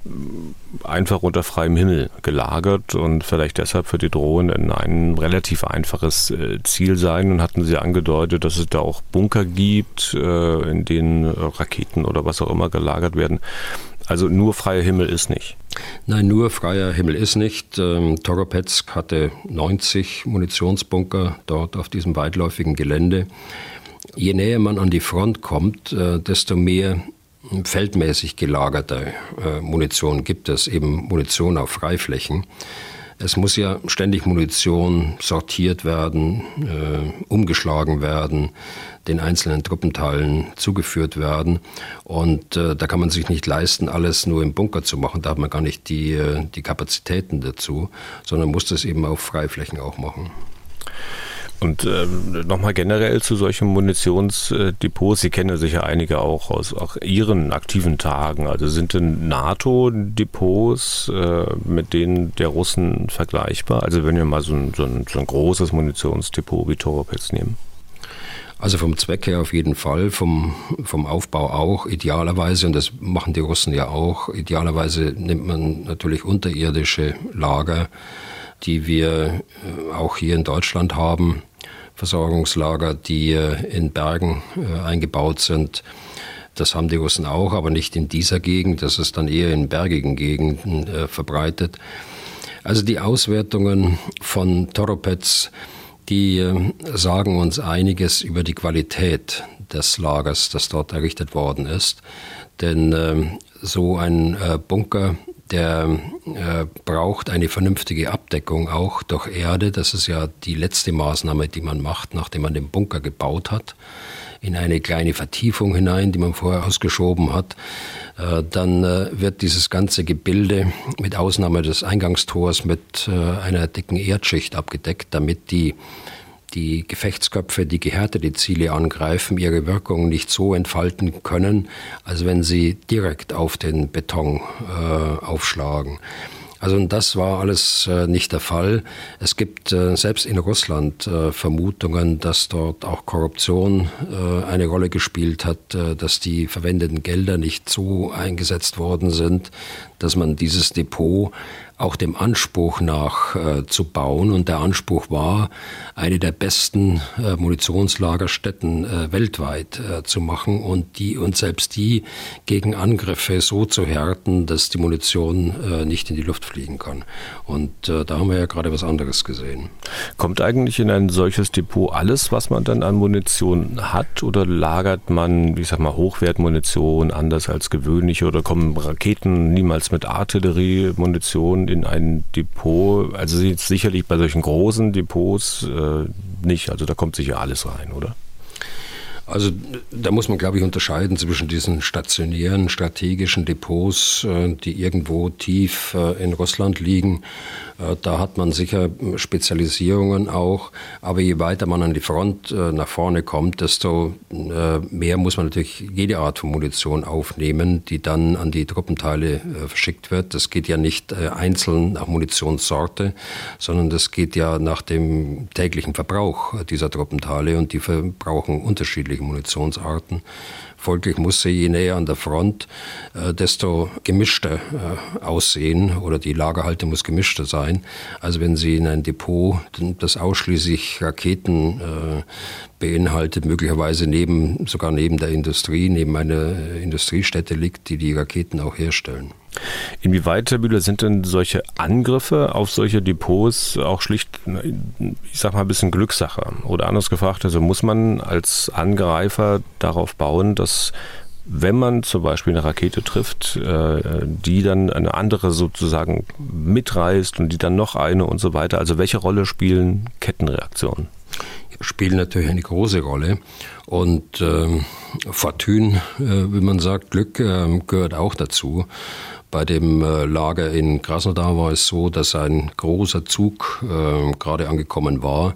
einfach unter freiem Himmel gelagert und vielleicht deshalb für die Drohnen ein relativ einfaches Ziel sein. Und hatten Sie angedeutet, dass es da auch Bunker gibt, in denen Raketen oder was auch immer gelagert werden. Also nur freier Himmel ist nicht. Nein, nur freier Himmel ist nicht. Ähm, Toropetsk hatte neunzig Munitionsbunker dort auf diesem weitläufigen Gelände. Je näher man an die Front kommt, äh, desto mehr feldmäßig gelagerte äh, Munition gibt es, eben Munition auf Freiflächen. Es muss ja ständig Munition sortiert werden, äh, umgeschlagen werden, den einzelnen Truppenteilen zugeführt werden. Und äh, da kann man sich nicht leisten, alles nur im Bunker zu machen. Da hat man gar nicht die, äh, die Kapazitäten dazu, sondern muss das eben auf Freiflächen auch machen. Und ähm, nochmal generell zu solchen Munitionsdepots, Sie kennen sicher einige auch aus auch Ihren aktiven Tagen. Also sind denn NATO-Depots äh, mit denen der Russen vergleichbar? Also wenn wir mal so ein, so ein, so ein großes Munitionsdepot wie Toropetsk nehmen. Also vom Zweck her auf jeden Fall, vom, vom Aufbau auch, idealerweise, und das machen die Russen ja auch, idealerweise nimmt man natürlich unterirdische Lager, die wir auch hier in Deutschland haben, Versorgungslager, die in Bergen eingebaut sind. Das haben die Russen auch, aber nicht in dieser Gegend, das ist dann eher in bergigen Gegenden äh, verbreitet. Also die Auswertungen von Toropetsk, die äh, sagen uns einiges über die Qualität des Lagers, das dort errichtet worden ist. Denn äh, so ein äh, Bunker, der äh, braucht eine vernünftige Abdeckung auch durch Erde. Das ist ja die letzte Maßnahme, die man macht, nachdem man den Bunker gebaut hat, in eine kleine Vertiefung hinein, die man vorher ausgeschoben hat. Äh, dann äh, wird dieses ganze Gebilde mit Ausnahme des Eingangstors mit äh, einer dicken Erdschicht abgedeckt, damit die die Gefechtsköpfe, die gehärtete Ziele angreifen, ihre Wirkung nicht so entfalten können, als wenn sie direkt auf den Beton äh, aufschlagen. Also das war alles äh, nicht der Fall. Es gibt äh, selbst in Russland äh, Vermutungen, dass dort auch Korruption äh, eine Rolle gespielt hat, äh, dass die verwendeten Gelder nicht so eingesetzt worden sind, dass man dieses Depot auch dem Anspruch nach äh, zu bauen. Und der Anspruch war, eine der besten äh, Munitionslagerstätten äh, weltweit äh, zu machen und die und selbst die gegen Angriffe so zu härten, dass die Munition äh, nicht in die Luft fliegen kann. Und äh, da haben wir ja gerade was anderes gesehen. Kommt eigentlich in ein solches Depot alles, was man dann an Munition hat, oder lagert man, ich sag mal, Hochwertmunition anders als gewöhnlich, oder kommen Raketen niemals mit Artilleriemunition in ein Depot? Also sicherlich bei solchen großen Depots äh, nicht, also da kommt sicher alles rein, oder? Also da muss man, glaube ich, unterscheiden zwischen diesen stationären, strategischen Depots, die irgendwo tief in Russland liegen. Da hat man sicher Spezialisierungen auch, aber je weiter man an die Front nach vorne kommt, desto mehr muss man natürlich jede Art von Munition aufnehmen, die dann an die Truppenteile verschickt wird. Das geht ja nicht einzeln nach Munitionssorte, sondern das geht ja nach dem täglichen Verbrauch dieser Truppenteile, und die verbrauchen unterschiedliche Munitionsarten. Folglich muss sie, je näher an der Front, äh, desto gemischter äh, aussehen, oder die Lagerhalte muss gemischter sein. Also wenn Sie in ein Depot, das ausschließlich Raketen äh, beinhaltet, möglicherweise neben, sogar neben der Industrie, neben einer Industriestätte liegt, die die Raketen auch herstellen. Inwieweit, Herr Bühler, sind denn solche Angriffe auf solche Depots auch schlicht, ich sag mal, ein bisschen Glückssache? Oder anders gefragt, also muss man als Angreifer darauf bauen, dass, wenn man zum Beispiel eine Rakete trifft, die dann eine andere sozusagen mitreißt und die dann noch eine und so weiter? Also welche Rolle spielen Kettenreaktionen? Spielen natürlich eine große Rolle. Und ähm, Fortune, äh, wie man sagt, Glück äh, gehört auch dazu. Bei dem äh, Lager in Krasnodar war es so, dass ein großer Zug äh, gerade angekommen war,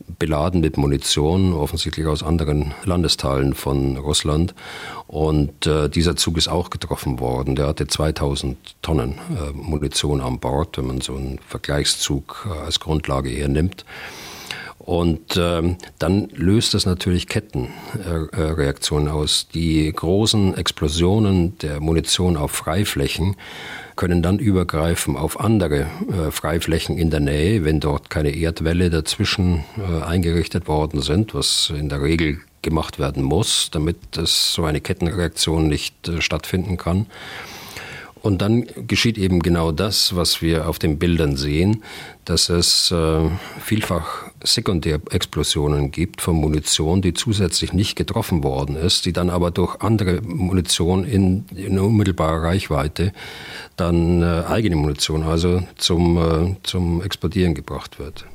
beladen mit Munition, offensichtlich aus anderen Landesteilen von Russland. Und äh, dieser Zug ist auch getroffen worden. Der hatte zweitausend Tonnen äh, Munition an Bord, wenn man so einen Vergleichszug äh, als Grundlage hernimmt. Und ähm, dann löst das natürlich Kettenreaktionen aus. Die großen Explosionen der Munition auf Freiflächen können dann übergreifen auf andere äh, Freiflächen in der Nähe, wenn dort keine Erdwälle dazwischen äh, eingerichtet worden sind, was in der Regel gemacht werden muss, damit es so eine Kettenreaktion nicht äh, stattfinden kann. Und dann geschieht eben genau das, was wir auf den Bildern sehen, dass es äh, vielfach Sekundärexplosionen gibt von Munition, die zusätzlich nicht getroffen worden ist, die dann aber durch andere Munition in, in unmittelbarer Reichweite dann äh, eigene Munition, also zum, äh, zum Explodieren gebracht wird.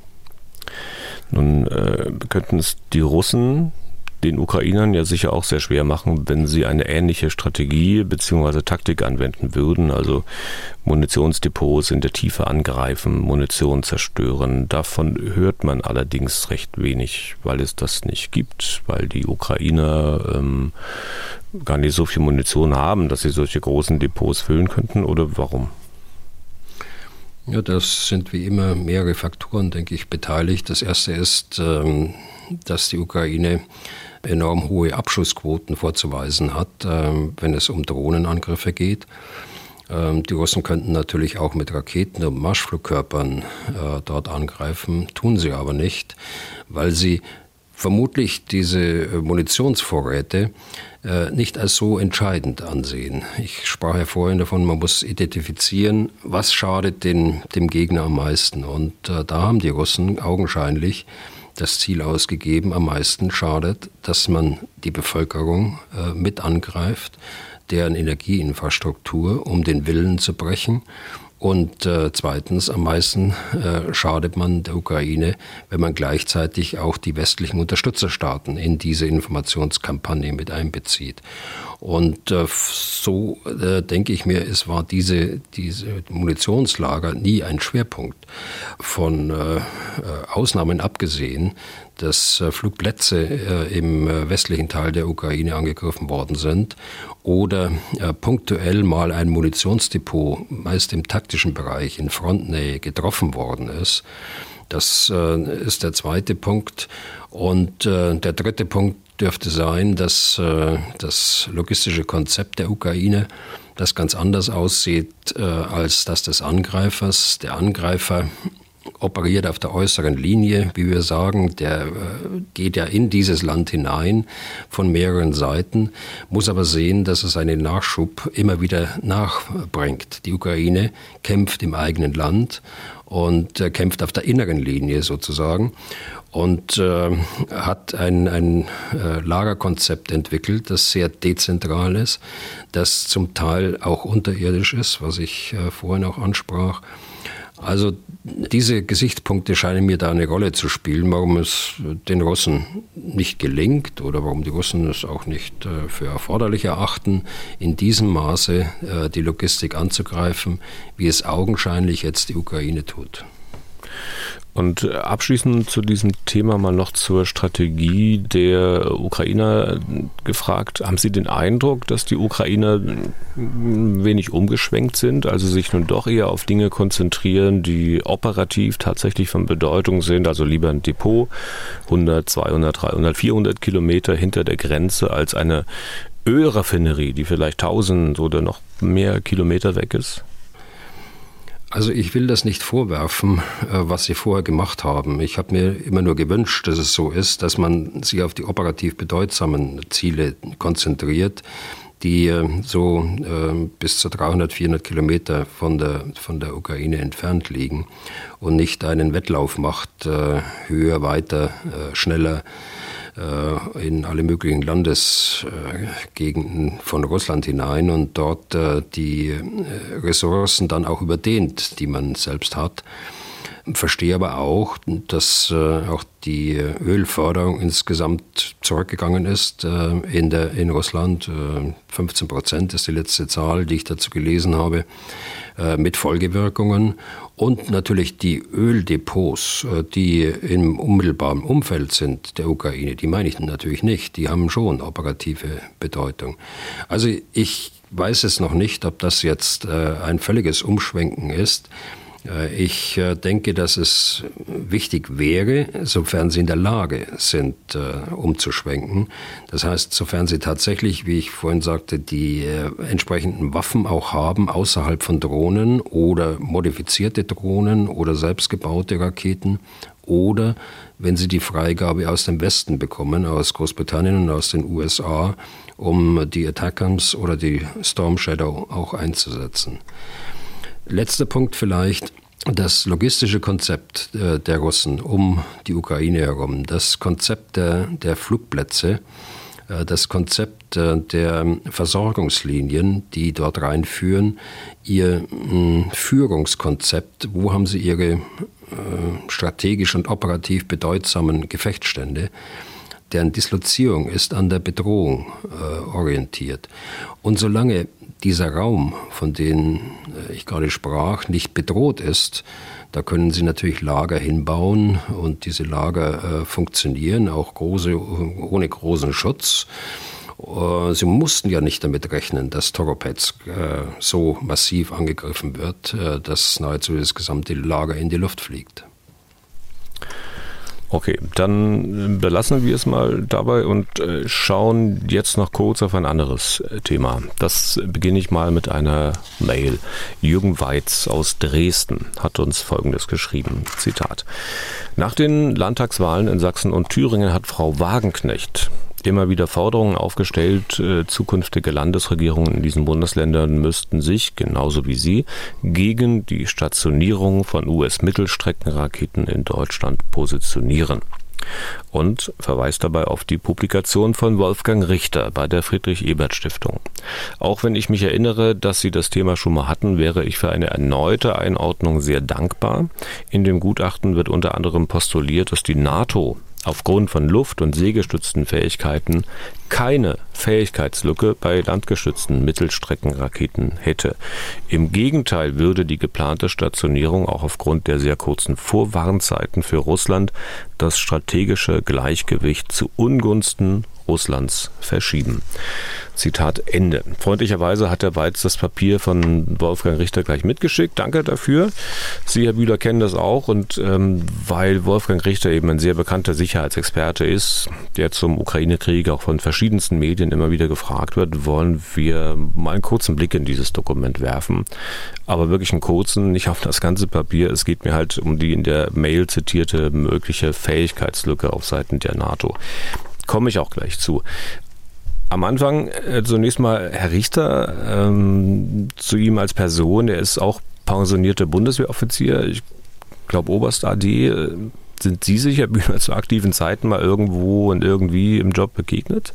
Nun äh, könnten es die Russen den Ukrainern ja sicher auch sehr schwer machen, wenn sie eine ähnliche Strategie bzw. Taktik anwenden würden, also Munitionsdepots in der Tiefe angreifen, Munition zerstören. Davon hört man allerdings recht wenig, weil es das nicht gibt, weil die Ukrainer ähm, gar nicht so viel Munition haben, dass sie solche großen Depots füllen könnten, oder warum? Ja, das sind wie immer mehrere Faktoren, denke ich, beteiligt. Das erste ist, ähm, dass die Ukraine enorm hohe Abschussquoten vorzuweisen hat, ähm, wenn es um Drohnenangriffe geht. Ähm, die Russen könnten natürlich auch mit Raketen und Marschflugkörpern äh, dort angreifen, tun sie aber nicht, weil sie vermutlich diese Munitionsvorräte äh, nicht als so entscheidend ansehen. Ich sprach ja vorhin davon, man muss identifizieren, was schadet den, dem Gegner am meisten. Und äh, da haben die Russen augenscheinlich das Ziel ausgegeben, am meisten schadet, dass man die Bevölkerung äh, mit angreift, deren Energieinfrastruktur, um den Willen zu brechen. Und äh, zweitens, am meisten äh, schadet man der Ukraine, wenn man gleichzeitig auch die westlichen Unterstützerstaaten in diese Informationskampagne mit einbezieht. Und äh, so äh, denke ich mir, es war diese, diese Munitionslager nie ein Schwerpunkt. Von äh, Ausnahmen abgesehen, dass äh, Flugplätze äh, im äh, westlichen Teil der Ukraine angegriffen worden sind oder äh, punktuell mal ein Munitionsdepot, meist im taktischen Bereich in Frontnähe, getroffen worden ist. Das äh, ist der zweite Punkt. Und äh, der dritte Punkt dürfte sein, dass äh, das logistische Konzept der Ukraine, das ganz anders aussieht äh, als das des Angreifers. Der Angreifer operiert auf der äußeren Linie, wie wir sagen, der äh, geht ja in dieses Land hinein von mehreren Seiten, muss aber sehen, dass es einen Nachschub immer wieder nachbringt. Die Ukraine kämpft im eigenen Land und äh, kämpft auf der inneren Linie sozusagen und äh, hat ein, ein äh, Lagerkonzept entwickelt, das sehr dezentral ist, das zum Teil auch unterirdisch ist, was ich äh, vorhin auch ansprach. Also diese Gesichtspunkte scheinen mir da eine Rolle zu spielen, warum es den Russen nicht gelingt oder warum die Russen es auch nicht äh, für erforderlich erachten, in diesem Maße äh, die Logistik anzugreifen, wie es augenscheinlich jetzt die Ukraine tut. Und abschließend zu diesem Thema mal noch zur Strategie der Ukrainer gefragt. Haben Sie den Eindruck, dass die Ukrainer wenig umgeschwenkt sind, also sich nun doch eher auf Dinge konzentrieren, die operativ tatsächlich von Bedeutung sind, also lieber ein Depot hundert, zweihundert, dreihundert, vierhundert Kilometer hinter der Grenze als eine Ölraffinerie, die vielleicht tausend oder noch mehr Kilometer weg ist? Also ich will das nicht vorwerfen, was sie vorher gemacht haben. Ich habe mir immer nur gewünscht, dass es so ist, dass man sich auf die operativ bedeutsamen Ziele konzentriert, die so bis zu dreihundert, vierhundert Kilometer von der, von der Ukraine entfernt liegen und nicht einen Wettlauf macht, höher, weiter, schneller, in alle möglichen Landesgegenden von Russland hinein und dort die Ressourcen dann auch überdehnt, die man selbst hat. Verstehe aber auch, dass auch die Ölförderung insgesamt zurückgegangen ist in, der, in Russland. fünfzehn Prozent ist die letzte Zahl, die ich dazu gelesen habe. äh, mit Folgewirkungen. Und natürlich die Öldepots, äh, die im unmittelbaren Umfeld sind der Ukraine, die meine ich natürlich nicht, die haben schon operative Bedeutung. Also ich weiß es noch nicht, ob das jetzt äh, ein völliges Umschwenken ist. Ich denke, dass es wichtig wäre, sofern sie in der Lage sind, umzuschwenken. Das heißt, sofern sie tatsächlich, wie ich vorhin sagte, die entsprechenden Waffen auch haben, außerhalb von Drohnen oder modifizierte Drohnen oder selbstgebaute Raketen, oder wenn sie die Freigabe aus dem Westen bekommen, aus Großbritannien und aus den U S A, um die Attackams oder die Storm Shadow auch einzusetzen. Letzter Punkt vielleicht, das logistische Konzept äh, der Russen um die Ukraine herum, das Konzept der, der Flugplätze, äh, das Konzept äh, der Versorgungslinien, die dort reinführen, ihr mh, Führungskonzept, wo haben sie ihre äh, strategisch und operativ bedeutsamen Gefechtsstände, deren Dislozierung ist an der Bedrohung äh, orientiert. Und solange dieser Raum, von dem ich gerade sprach, nicht bedroht ist, da können Sie natürlich Lager hinbauen und diese Lager äh, funktionieren, auch große, ohne großen Schutz. Äh, Sie mussten ja nicht damit rechnen, dass Toropetsk äh, so massiv angegriffen wird, äh, dass nahezu das gesamte Lager in die Luft fliegt. Okay, dann belassen wir es mal dabei und schauen jetzt noch kurz auf ein anderes Thema. Das beginne ich mal mit einer Mail. Jürgen Weiz aus Dresden hat uns Folgendes geschrieben, Zitat: Nach den Landtagswahlen in Sachsen und Thüringen hat Frau Wagenknecht immer wieder Forderungen aufgestellt, äh, zukünftige Landesregierungen in diesen Bundesländern müssten sich, genauso wie sie, gegen die Stationierung von U S-Mittelstreckenraketen in Deutschland positionieren. Und verweist dabei auf die Publikation von Wolfgang Richter bei der Friedrich-Ebert-Stiftung. Auch wenn ich mich erinnere, dass Sie das Thema schon mal hatten, wäre ich für eine erneute Einordnung sehr dankbar. In dem Gutachten wird unter anderem postuliert, dass die NATO aufgrund von luft- und seegestützten Fähigkeiten keine Fähigkeitslücke bei landgestützten Mittelstreckenraketen hätte. Im Gegenteil würde die geplante Stationierung auch aufgrund der sehr kurzen Vorwarnzeiten für Russland das strategische Gleichgewicht zu Ungunsten Russlands verschieben. Zitat Ende. Freundlicherweise hat der Weiz das Papier von Wolfgang Richter gleich mitgeschickt. Danke dafür. Sie, Herr Bühler, kennen das auch. Und ähm, weil Wolfgang Richter eben ein sehr bekannter Sicherheitsexperte ist, der zum Ukraine-Krieg auch von verschiedensten Medien immer wieder gefragt wird, wollen wir mal einen kurzen Blick in dieses Dokument werfen. Aber wirklich einen kurzen, nicht auf das ganze Papier. Es geht mir halt um die in der Mail zitierte mögliche Fähigkeitslücke auf Seiten der NATO. Komme ich auch gleich zu. Am Anfang äh, zunächst mal Herr Richter, ähm, zu ihm als Person. Er ist auch pensionierter Bundeswehroffizier, ich glaube Oberst A D. Sind Sie sich, Herr Bühler, zu aktiven Zeiten mal irgendwo und irgendwie im Job begegnet?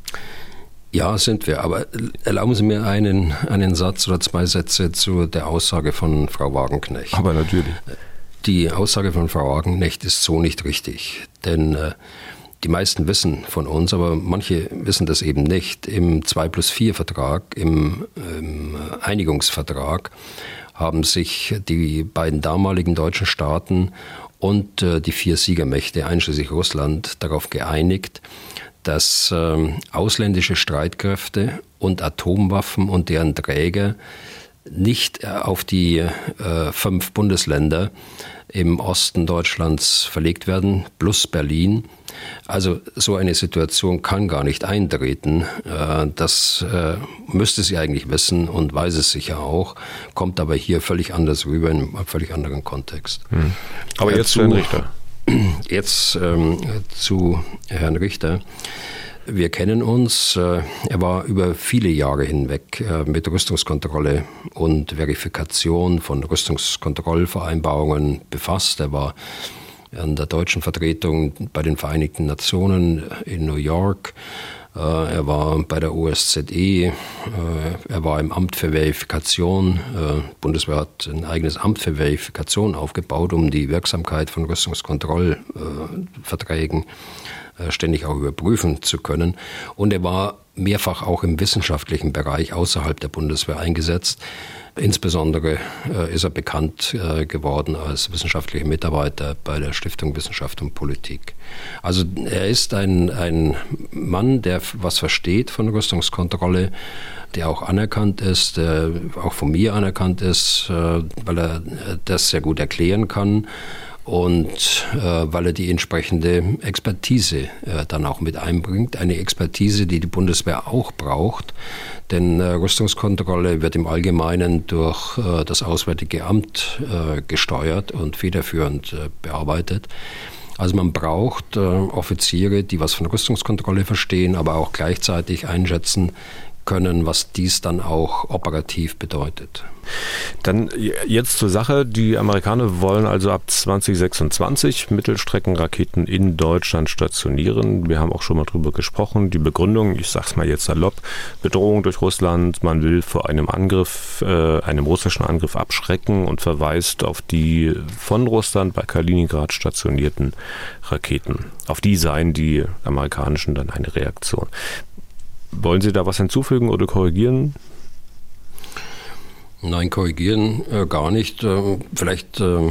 Ja, sind wir. Aber erlauben Sie mir einen, einen Satz oder zwei Sätze zu der Aussage von Frau Wagenknecht. Aber natürlich. Die Aussage von Frau Wagenknecht ist so nicht richtig. Denn äh, die meisten wissen von uns, aber manche wissen das eben nicht. Im zwei plus vier Vertrag, im, im Einigungsvertrag, haben sich die beiden damaligen deutschen Staaten und äh, die vier Siegermächte, einschließlich Russland, darauf geeinigt, dass äh, ausländische Streitkräfte und Atomwaffen und deren Träger nicht auf die äh, fünf Bundesländer im Osten Deutschlands verlegt werden, plus Berlin. Also so eine Situation kann gar nicht eintreten. Äh, das äh, müsste sie eigentlich wissen und weiß es sicher auch, kommt aber hier völlig anders rüber, in einem völlig anderen Kontext. Hm. Aber jetzt zu Herrn Richter. Jetzt ähm, zu Herrn Richter. Wir kennen uns. Er war über viele Jahre hinweg mit Rüstungskontrolle und Verifikation von Rüstungskontrollvereinbarungen befasst. Er war an der deutschen Vertretung bei den Vereinigten Nationen in New York. Er war bei der O S Z E. Er war im Amt für Verifikation. Die Bundeswehr hat ein eigenes Amt für Verifikation aufgebaut, um die Wirksamkeit von Rüstungskontrollverträgen ständig auch überprüfen zu können. Und er war mehrfach auch im wissenschaftlichen Bereich außerhalb der Bundeswehr eingesetzt. Insbesondere äh, ist er bekannt äh, geworden als wissenschaftlicher Mitarbeiter bei der Stiftung Wissenschaft und Politik. Also er ist ein, ein Mann, der was versteht von Rüstungskontrolle, der auch anerkannt ist, der auch von mir anerkannt ist, äh, weil er das sehr gut erklären kann. Und äh, weil er die entsprechende Expertise äh, dann auch mit einbringt. Eine Expertise, die die Bundeswehr auch braucht. Denn äh, Rüstungskontrolle wird im Allgemeinen durch äh, das Auswärtige Amt äh, gesteuert und federführend äh, bearbeitet. Also man braucht äh, Offiziere, die was von Rüstungskontrolle verstehen, aber auch gleichzeitig einschätzen können, was dies dann auch operativ bedeutet. Dann jetzt zur Sache. Die Amerikaner wollen also ab zwanzig sechsundzwanzig Mittelstreckenraketen in Deutschland stationieren. Wir haben auch schon mal drüber gesprochen. Die Begründung, ich sag's mal jetzt salopp, Bedrohung durch Russland. Man will vor einem Angriff, äh, einem russischen Angriff abschrecken und verweist auf die von Russland bei Kaliningrad stationierten Raketen. Auf die seien die amerikanischen dann eine Reaktion. Wollen Sie da was hinzufügen oder korrigieren? Nein, korrigieren äh, gar nicht. Äh, vielleicht äh,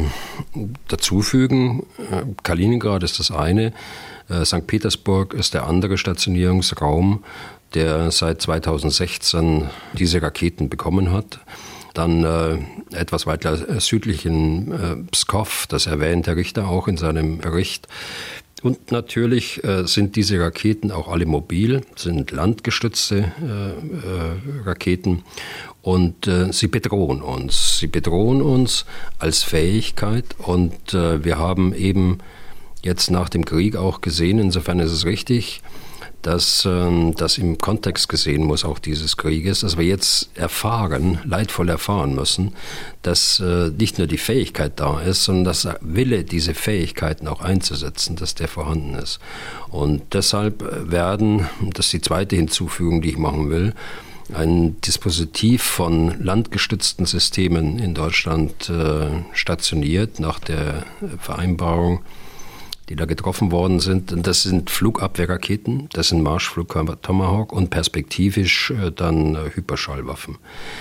dazufügen, äh, Kaliningrad ist das eine, äh, Sankt Petersburg ist der andere Stationierungsraum, der seit zweitausendsechzehn diese Raketen bekommen hat. Dann äh, etwas weiter südlich in äh, Pskow, das erwähnt Herr Richter auch in seinem Bericht. Und natürlich äh, sind diese Raketen auch alle mobil, sind landgestützte äh, äh, Raketen und äh, sie bedrohen uns. Sie bedrohen uns als Fähigkeit und äh, wir haben eben jetzt nach dem Krieg auch gesehen, insofern ist es richtig, dass ähm, das im Kontext gesehen muss, auch dieses Krieges, dass wir jetzt erfahren, leidvoll erfahren müssen, dass äh, nicht nur die Fähigkeit da ist, sondern dass der Wille, diese Fähigkeiten auch einzusetzen, dass der vorhanden ist. Und deshalb werden, das ist die zweite Hinzufügung, die ich machen will, ein Dispositiv von landgestützten Systemen in Deutschland äh, stationiert nach der Vereinbarung, die da getroffen worden sind. Und das sind Flugabwehrraketen, das sind Marschflugkörper Tomahawk und perspektivisch äh, dann äh, Hyperschallwaffen.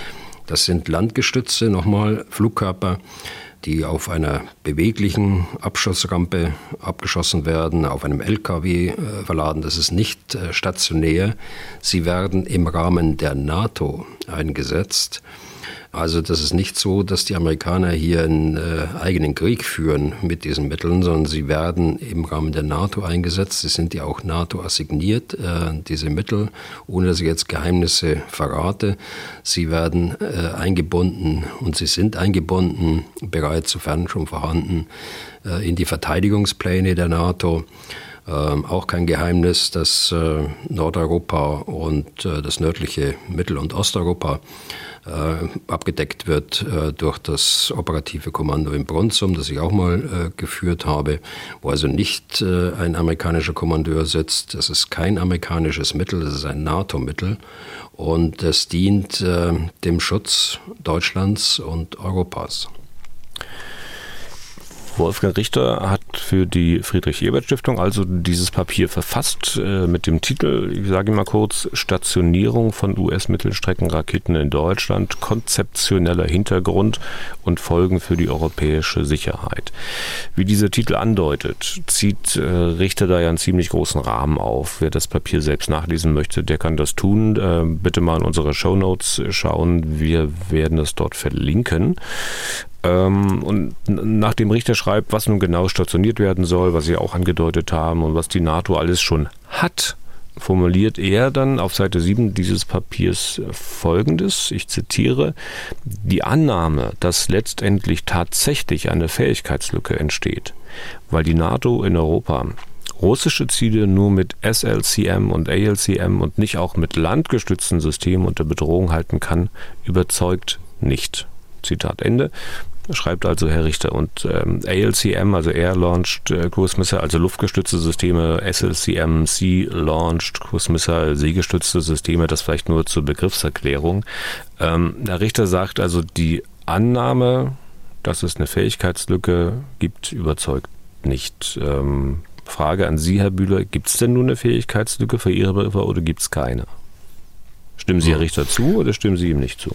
Das sind landgestützte, nochmal Flugkörper, die auf einer beweglichen Abschussrampe abgeschossen werden, auf einem L K W äh, verladen. Das ist nicht äh, stationär. Sie werden im Rahmen der NATO eingesetzt. Also das ist nicht so, dass die Amerikaner hier einen äh, eigenen Krieg führen mit diesen Mitteln, sondern sie werden im Rahmen der NATO eingesetzt. Sie sind ja auch NATO assigniert, äh, diese Mittel, ohne dass ich jetzt Geheimnisse verrate. Sie werden äh, eingebunden und sie sind eingebunden, bereits sofern schon vorhanden, äh, in die Verteidigungspläne der NATO. Ähm, auch kein Geheimnis, dass äh, Nordeuropa und äh, das nördliche Mittel- und Osteuropa äh, abgedeckt wird äh, durch das operative Kommando in Brunssum, das ich auch mal äh, geführt habe, wo also nicht äh, ein amerikanischer Kommandeur sitzt. Das ist kein amerikanisches Mittel, das ist ein NATO-Mittel und es dient äh, dem Schutz Deutschlands und Europas. Wolfgang Richter hat für die Friedrich-Ebert-Stiftung also dieses Papier verfasst äh, mit dem Titel, ich sage mal kurz, Stationierung von U S-Mittelstreckenraketen in Deutschland, konzeptioneller Hintergrund und Folgen für die europäische Sicherheit. Wie dieser Titel andeutet, zieht äh, Richter da ja einen ziemlich großen Rahmen auf. Wer das Papier selbst nachlesen möchte, der kann das tun. Äh, bitte mal in unsere Shownotes schauen, wir werden es dort verlinken. Ähm, und nachdem Richter schreibt, was nun genau stationiert werden soll, was Sie auch angedeutet haben und was die NATO alles schon hat, formuliert er dann auf Seite sieben dieses Papiers Folgendes, ich zitiere: Die Annahme, dass letztendlich tatsächlich eine Fähigkeitslücke entsteht, weil die NATO in Europa russische Ziele nur mit S L C M und A L C M und nicht auch mit landgestützten Systemen unter Bedrohung halten kann, überzeugt nicht. Zitat Ende. Schreibt also Herr Richter. Und ähm, A L C M, also Air-Launched äh, Cruise Missile, also luftgestützte Systeme, S L C M, Sea-Launched Cruise Missile, seegestützte Systeme, das vielleicht nur zur Begriffserklärung. Ähm, Herr Richter sagt also, die Annahme, dass es eine Fähigkeitslücke gibt, überzeugt nicht. Ähm, Frage an Sie, Herr Bühler, gibt es denn nun eine Fähigkeitslücke für Ihre Begriffe oder gibt es keine? Stimmen Sie Herr Richter zu oder stimmen Sie ihm nicht zu?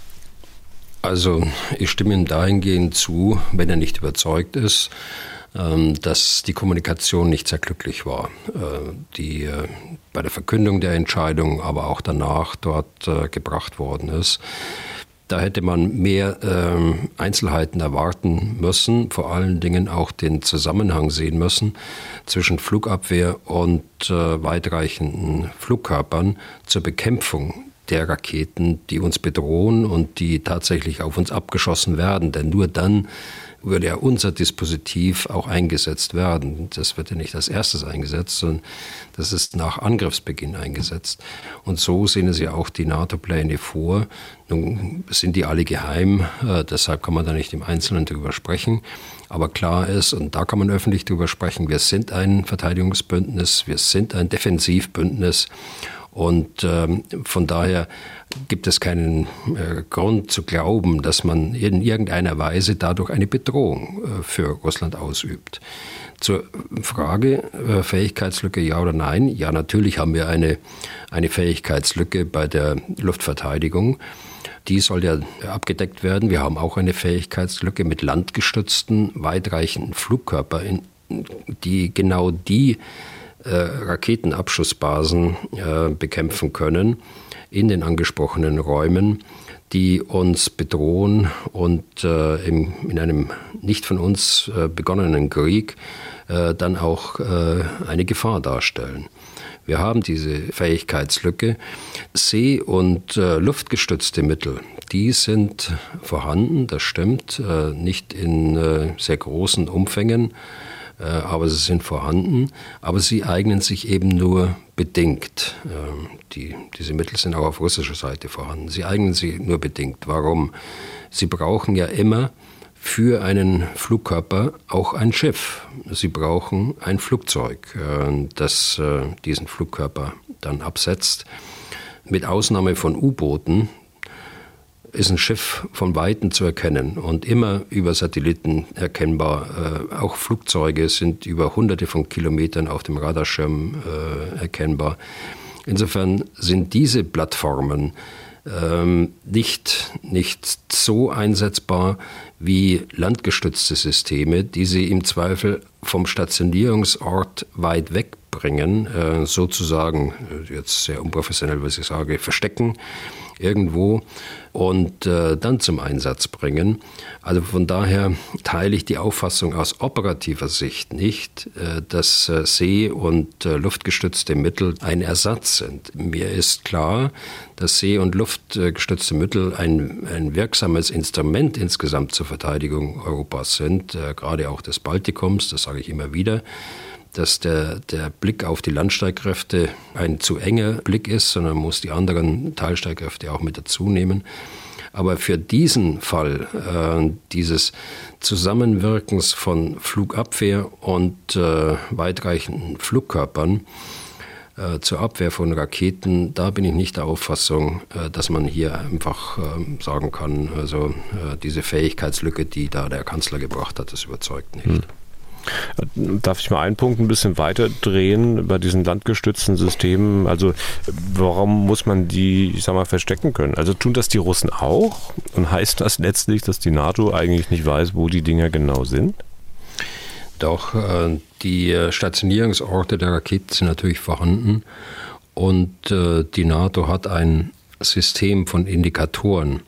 Also ich stimme ihm dahingehend zu, wenn er nicht überzeugt ist, dass die Kommunikation nicht sehr glücklich war, die bei der Verkündung der Entscheidung, aber auch danach dort gebracht worden ist. Da hätte man mehr Einzelheiten erwarten müssen, vor allen Dingen auch den Zusammenhang sehen müssen zwischen Flugabwehr und weitreichenden Flugkörpern zur Bekämpfung der Raketen, die uns bedrohen und die tatsächlich auf uns abgeschossen werden. Denn nur dann würde ja unser Dispositiv auch eingesetzt werden. Das wird ja nicht als erstes eingesetzt, sondern das ist nach Angriffsbeginn eingesetzt. Und so sehen es ja auch die NATO-Pläne vor. Nun sind die alle geheim, äh, deshalb kann man da nicht im Einzelnen drüber sprechen. Aber klar ist, und da kann man öffentlich drüber sprechen, wir sind ein Verteidigungsbündnis, wir sind ein Defensivbündnis. Und ähm, von daher gibt es keinen äh, Grund zu glauben, dass man in irgendeiner Weise dadurch eine Bedrohung äh, für Russland ausübt. Zur Frage äh, Fähigkeitslücke ja oder nein. Ja, natürlich haben wir eine, eine Fähigkeitslücke bei der Luftverteidigung. Die soll ja abgedeckt werden. Wir haben auch eine Fähigkeitslücke mit landgestützten, weitreichenden Flugkörpern, die genau die Raketenabschussbasen äh, bekämpfen können in den angesprochenen Räumen, die uns bedrohen und äh, im, in einem nicht von uns äh, begonnenen Krieg äh, dann auch äh, eine Gefahr darstellen. Wir haben diese Fähigkeitslücke. See- und äh, luftgestützte Mittel, die sind vorhanden, das stimmt, äh, nicht in äh, sehr großen Umfängen, aber sie sind vorhanden, aber sie eignen sich eben nur bedingt. Die, diese Mittel sind auch auf russischer Seite vorhanden. Sie eignen sich nur bedingt. Warum? Sie brauchen ja immer für einen Flugkörper auch ein Schiff. Sie brauchen ein Flugzeug, das diesen Flugkörper dann absetzt. Mit Ausnahme von U-Booten ist ein Schiff von Weitem zu erkennen und immer über Satelliten erkennbar. Äh, auch Flugzeuge sind über hunderte von Kilometern auf dem Radarschirm äh, erkennbar. Insofern sind diese Plattformen ähm, nicht, nicht so einsetzbar wie landgestützte Systeme, die sie im Zweifel vom Stationierungsort weit wegbringen, äh, sozusagen, jetzt sehr unprofessionell, was ich sage, verstecken irgendwo und äh, dann zum Einsatz bringen. Also von daher teile ich die Auffassung aus operativer Sicht nicht, äh, dass äh, See- und äh, luftgestützte Mittel ein Ersatz sind. Mir ist klar, dass See- und luftgestützte Mittel ein, ein wirksames Instrument insgesamt zur Verteidigung Europas sind, äh, gerade auch des Baltikums, das sage ich immer wieder, dass der, der Blick auf die Landstreitkräfte ein zu enger Blick ist, sondern man muss die anderen Teilstreitkräfte auch mit dazu nehmen. Aber für diesen Fall, äh, dieses Zusammenwirkens von Flugabwehr und äh, weitreichenden Flugkörpern äh, zur Abwehr von Raketen, da bin ich nicht der Auffassung, äh, dass man hier einfach äh, sagen kann, also äh, diese Fähigkeitslücke, die da der Kanzler gebracht hat, das überzeugt nicht. Hm. Darf ich mal einen Punkt ein bisschen weiter drehen bei diesen landgestützten Systemen? Also warum muss man die, ich sag mal, verstecken können? Also tun das die Russen auch? Und heißt das letztlich, dass die NATO eigentlich nicht weiß, wo die Dinger genau sind? Doch, äh, die Stationierungsorte der Raketen sind natürlich vorhanden und äh, die NATO hat ein System von Indikatoren,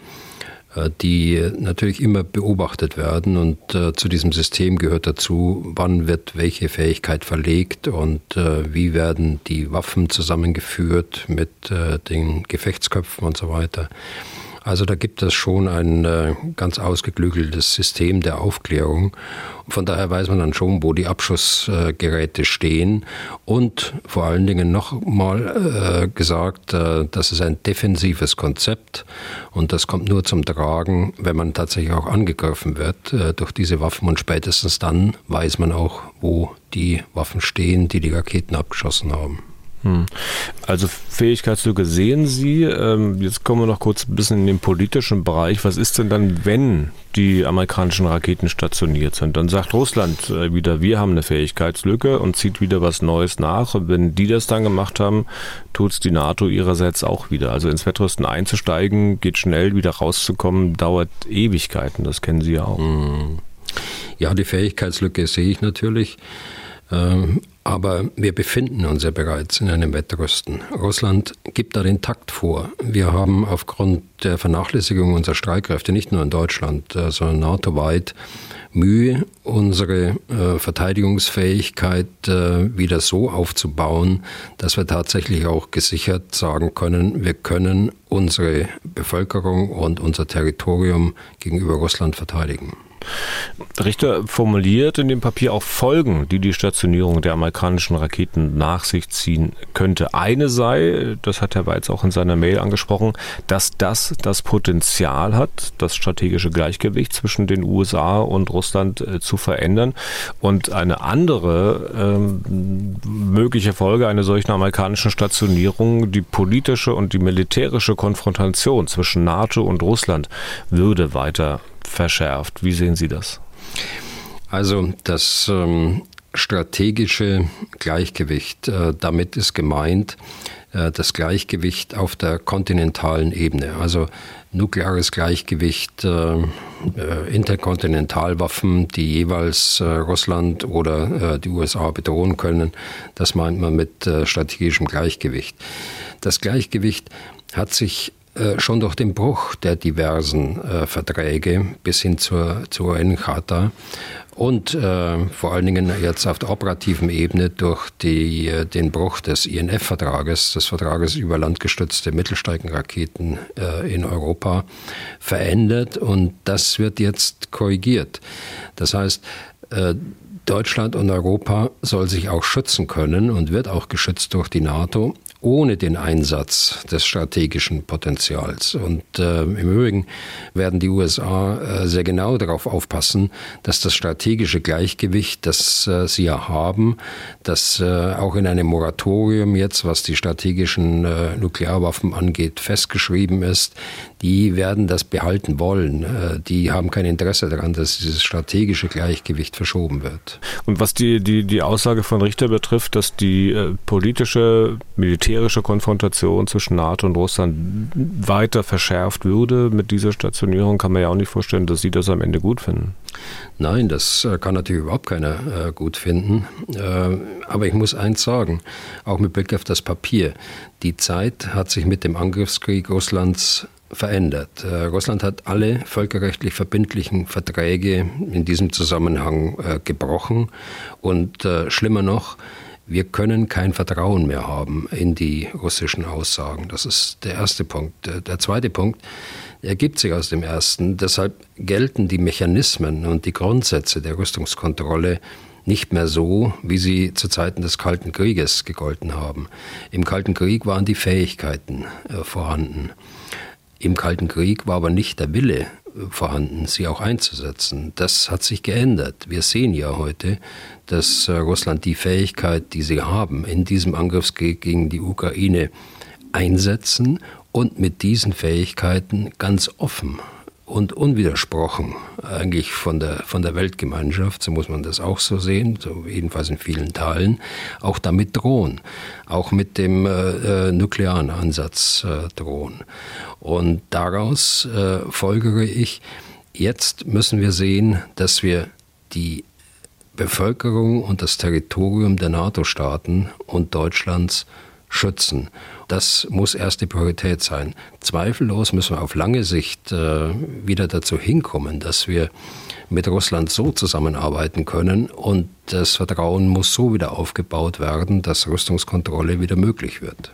die natürlich immer beobachtet werden und äh, zu diesem System gehört dazu, wann wird welche Fähigkeit verlegt und äh, wie werden die Waffen zusammengeführt mit äh, den Gefechtsköpfen und so weiter. Also da gibt es schon ein äh, ganz ausgeklügeltes System der Aufklärung. Von daher weiß man dann schon, wo die Abschussgeräte stehen. Und vor allen Dingen nochmal äh, gesagt, äh, das ist ein defensives Konzept. Und das kommt nur zum Tragen, wenn man tatsächlich auch angegriffen wird äh, durch diese Waffen. Und spätestens dann weiß man auch, wo die Waffen stehen, die die Raketen abgeschossen haben. Also Fähigkeitslücke sehen Sie. Jetzt kommen wir noch kurz ein bisschen in den politischen Bereich. Was ist denn dann, wenn die amerikanischen Raketen stationiert sind? Dann sagt Russland wieder, wir haben eine Fähigkeitslücke und zieht wieder was Neues nach. Und wenn die das dann gemacht haben, tut es die NATO ihrerseits auch wieder. Also ins Wettrüsten einzusteigen, geht schnell, wieder rauszukommen, dauert Ewigkeiten. Das kennen Sie ja auch. Ja, die Fähigkeitslücke sehe ich natürlich. Aber wir befinden uns ja bereits in einem Wettrüsten. Russland gibt da den Takt vor. Wir haben aufgrund der Vernachlässigung unserer Streitkräfte, nicht nur in Deutschland, sondern NATO-weit, Mühe, unsere äh, Verteidigungsfähigkeit äh, wieder so aufzubauen, dass wir tatsächlich auch gesichert sagen können, wir können unsere Bevölkerung und unser Territorium gegenüber Russland verteidigen. Richter formuliert in dem Papier auch Folgen, die die Stationierung der amerikanischen Raketen nach sich ziehen könnte. Eine sei, das hat Herr Weitz auch in seiner Mail angesprochen, dass das das Potenzial hat, das strategische Gleichgewicht zwischen den U S A und Russland äh, zu verändern. Und eine andere ähm, mögliche Folge einer solchen amerikanischen Stationierung, die politische und die militärische Konfrontation zwischen NATO und Russland würde weiter verschärft. Wie sehen Sie das? Also das ähm, strategische Gleichgewicht, äh, damit ist gemeint äh, das Gleichgewicht auf der kontinentalen Ebene. Also nukleares Gleichgewicht, äh, äh, Interkontinentalwaffen, die jeweils äh, Russland oder äh, die U S A bedrohen können. Das meint man mit äh, strategischem Gleichgewicht. Das Gleichgewicht hat sich schon durch den Bruch der diversen äh, Verträge bis hin zur, zur U N-Charta und äh, vor allen Dingen jetzt auf der operativen Ebene durch die, äh, den Bruch des I N F-Vertrages, des Vertrages über landgestützte Mittelstreckenraketen äh, in Europa, verändert, und das wird jetzt korrigiert. Das heißt, äh, Deutschland und Europa soll sich auch schützen können und wird auch geschützt durch die NATO, ohne den Einsatz des strategischen Potenzials. Und äh, im Übrigen werden die U S A äh, sehr genau darauf aufpassen, dass das strategische Gleichgewicht, das äh, sie ja haben, das äh, auch in einem Moratorium jetzt, was die strategischen äh, Nuklearwaffen angeht, festgeschrieben ist, die werden das behalten wollen. Äh, die haben kein Interesse daran, dass dieses strategische Gleichgewicht verschoben wird. Und was die, die, die Aussage von Richter betrifft, dass die äh, politische, militärische Konfrontation zwischen NATO und Russland weiter verschärft würde mit dieser Stationierung, kann man ja auch nicht vorstellen, dass Sie das am Ende gut finden. Nein, das kann natürlich überhaupt keiner äh, gut finden. Äh, aber ich muss eins sagen, auch mit Blick auf das Papier. Die Zeit hat sich mit dem Angriffskrieg Russlands verändert. Äh, Russland hat alle völkerrechtlich verbindlichen Verträge in diesem Zusammenhang äh, gebrochen. Und äh, schlimmer noch, wir können kein Vertrauen mehr haben in die russischen Aussagen. Das ist der erste Punkt. Der zweite Punkt ergibt sich aus dem ersten. Deshalb gelten die Mechanismen und die Grundsätze der Rüstungskontrolle nicht mehr so, wie sie zu Zeiten des Kalten Krieges gegolten haben. Im Kalten Krieg waren die Fähigkeiten äh, vorhanden. Im Kalten Krieg war aber nicht der Wille vorhanden, sie auch einzusetzen. Das hat sich geändert. Wir sehen ja heute, dass Russland die Fähigkeit, die sie haben, in diesem Angriffskrieg gegen die Ukraine einsetzen und mit diesen Fähigkeiten ganz offen und unwidersprochen eigentlich von der, von der Weltgemeinschaft, so muss man das auch so sehen, so jedenfalls in vielen Teilen, auch damit drohen, auch mit dem äh, nuklearen Ansatz äh, drohen. Und daraus äh, folgere ich, jetzt müssen wir sehen, dass wir die Bevölkerung und das Territorium der NATO-Staaten und Deutschlands schützen. Das muss erste Priorität sein. Zweifellos müssen wir auf lange Sicht äh, wieder dazu hinkommen, dass wir mit Russland so zusammenarbeiten können, und das Vertrauen muss so wieder aufgebaut werden, dass Rüstungskontrolle wieder möglich wird.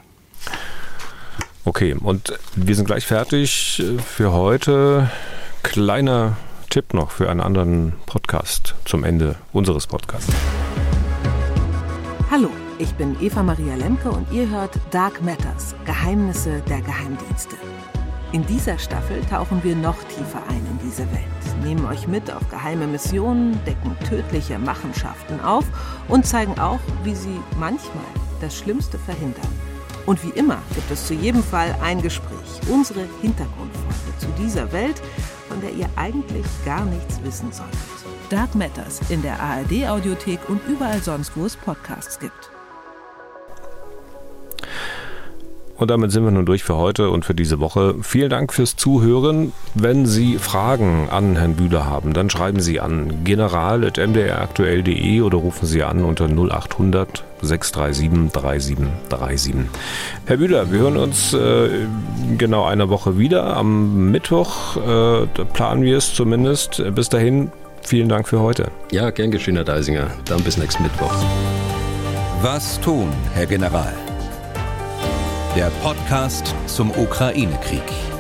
Okay, und wir sind gleich fertig für heute. Kleiner Tipp noch für einen anderen Podcast zum Ende unseres Podcasts. Hallo, ich bin Eva Maria Lemke und ihr hört Dark Matters, Geheimnisse der Geheimdienste. In dieser Staffel tauchen wir noch tiefer ein in diese Welt, nehmen euch mit auf geheime Missionen, decken tödliche Machenschaften auf und zeigen auch, wie sie manchmal das Schlimmste verhindern. Und wie immer gibt es zu jedem Fall ein Gespräch, unsere Hintergrundfolge zu dieser Welt, von der ihr eigentlich gar nichts wissen solltet. Dark Matters in der A R D-Audiothek und überall sonst, wo es Podcasts gibt. Und damit sind wir nun durch für heute und für diese Woche. Vielen Dank fürs Zuhören. Wenn Sie Fragen an Herrn Bühler haben, dann schreiben Sie an general at m d r aktuell punkt d e oder rufen Sie an unter null acht hundert sechs drei sieben drei sieben drei sieben. Herr Bühler, wir hören uns äh, genau eine Woche wieder. Am Mittwoch äh, da planen wir es zumindest. Bis dahin, vielen Dank für heute. Ja, gern geschehen, Herr Deisinger. Dann bis nächsten Mittwoch. Was tun, Herr General? Der Podcast zum Ukraine-Krieg.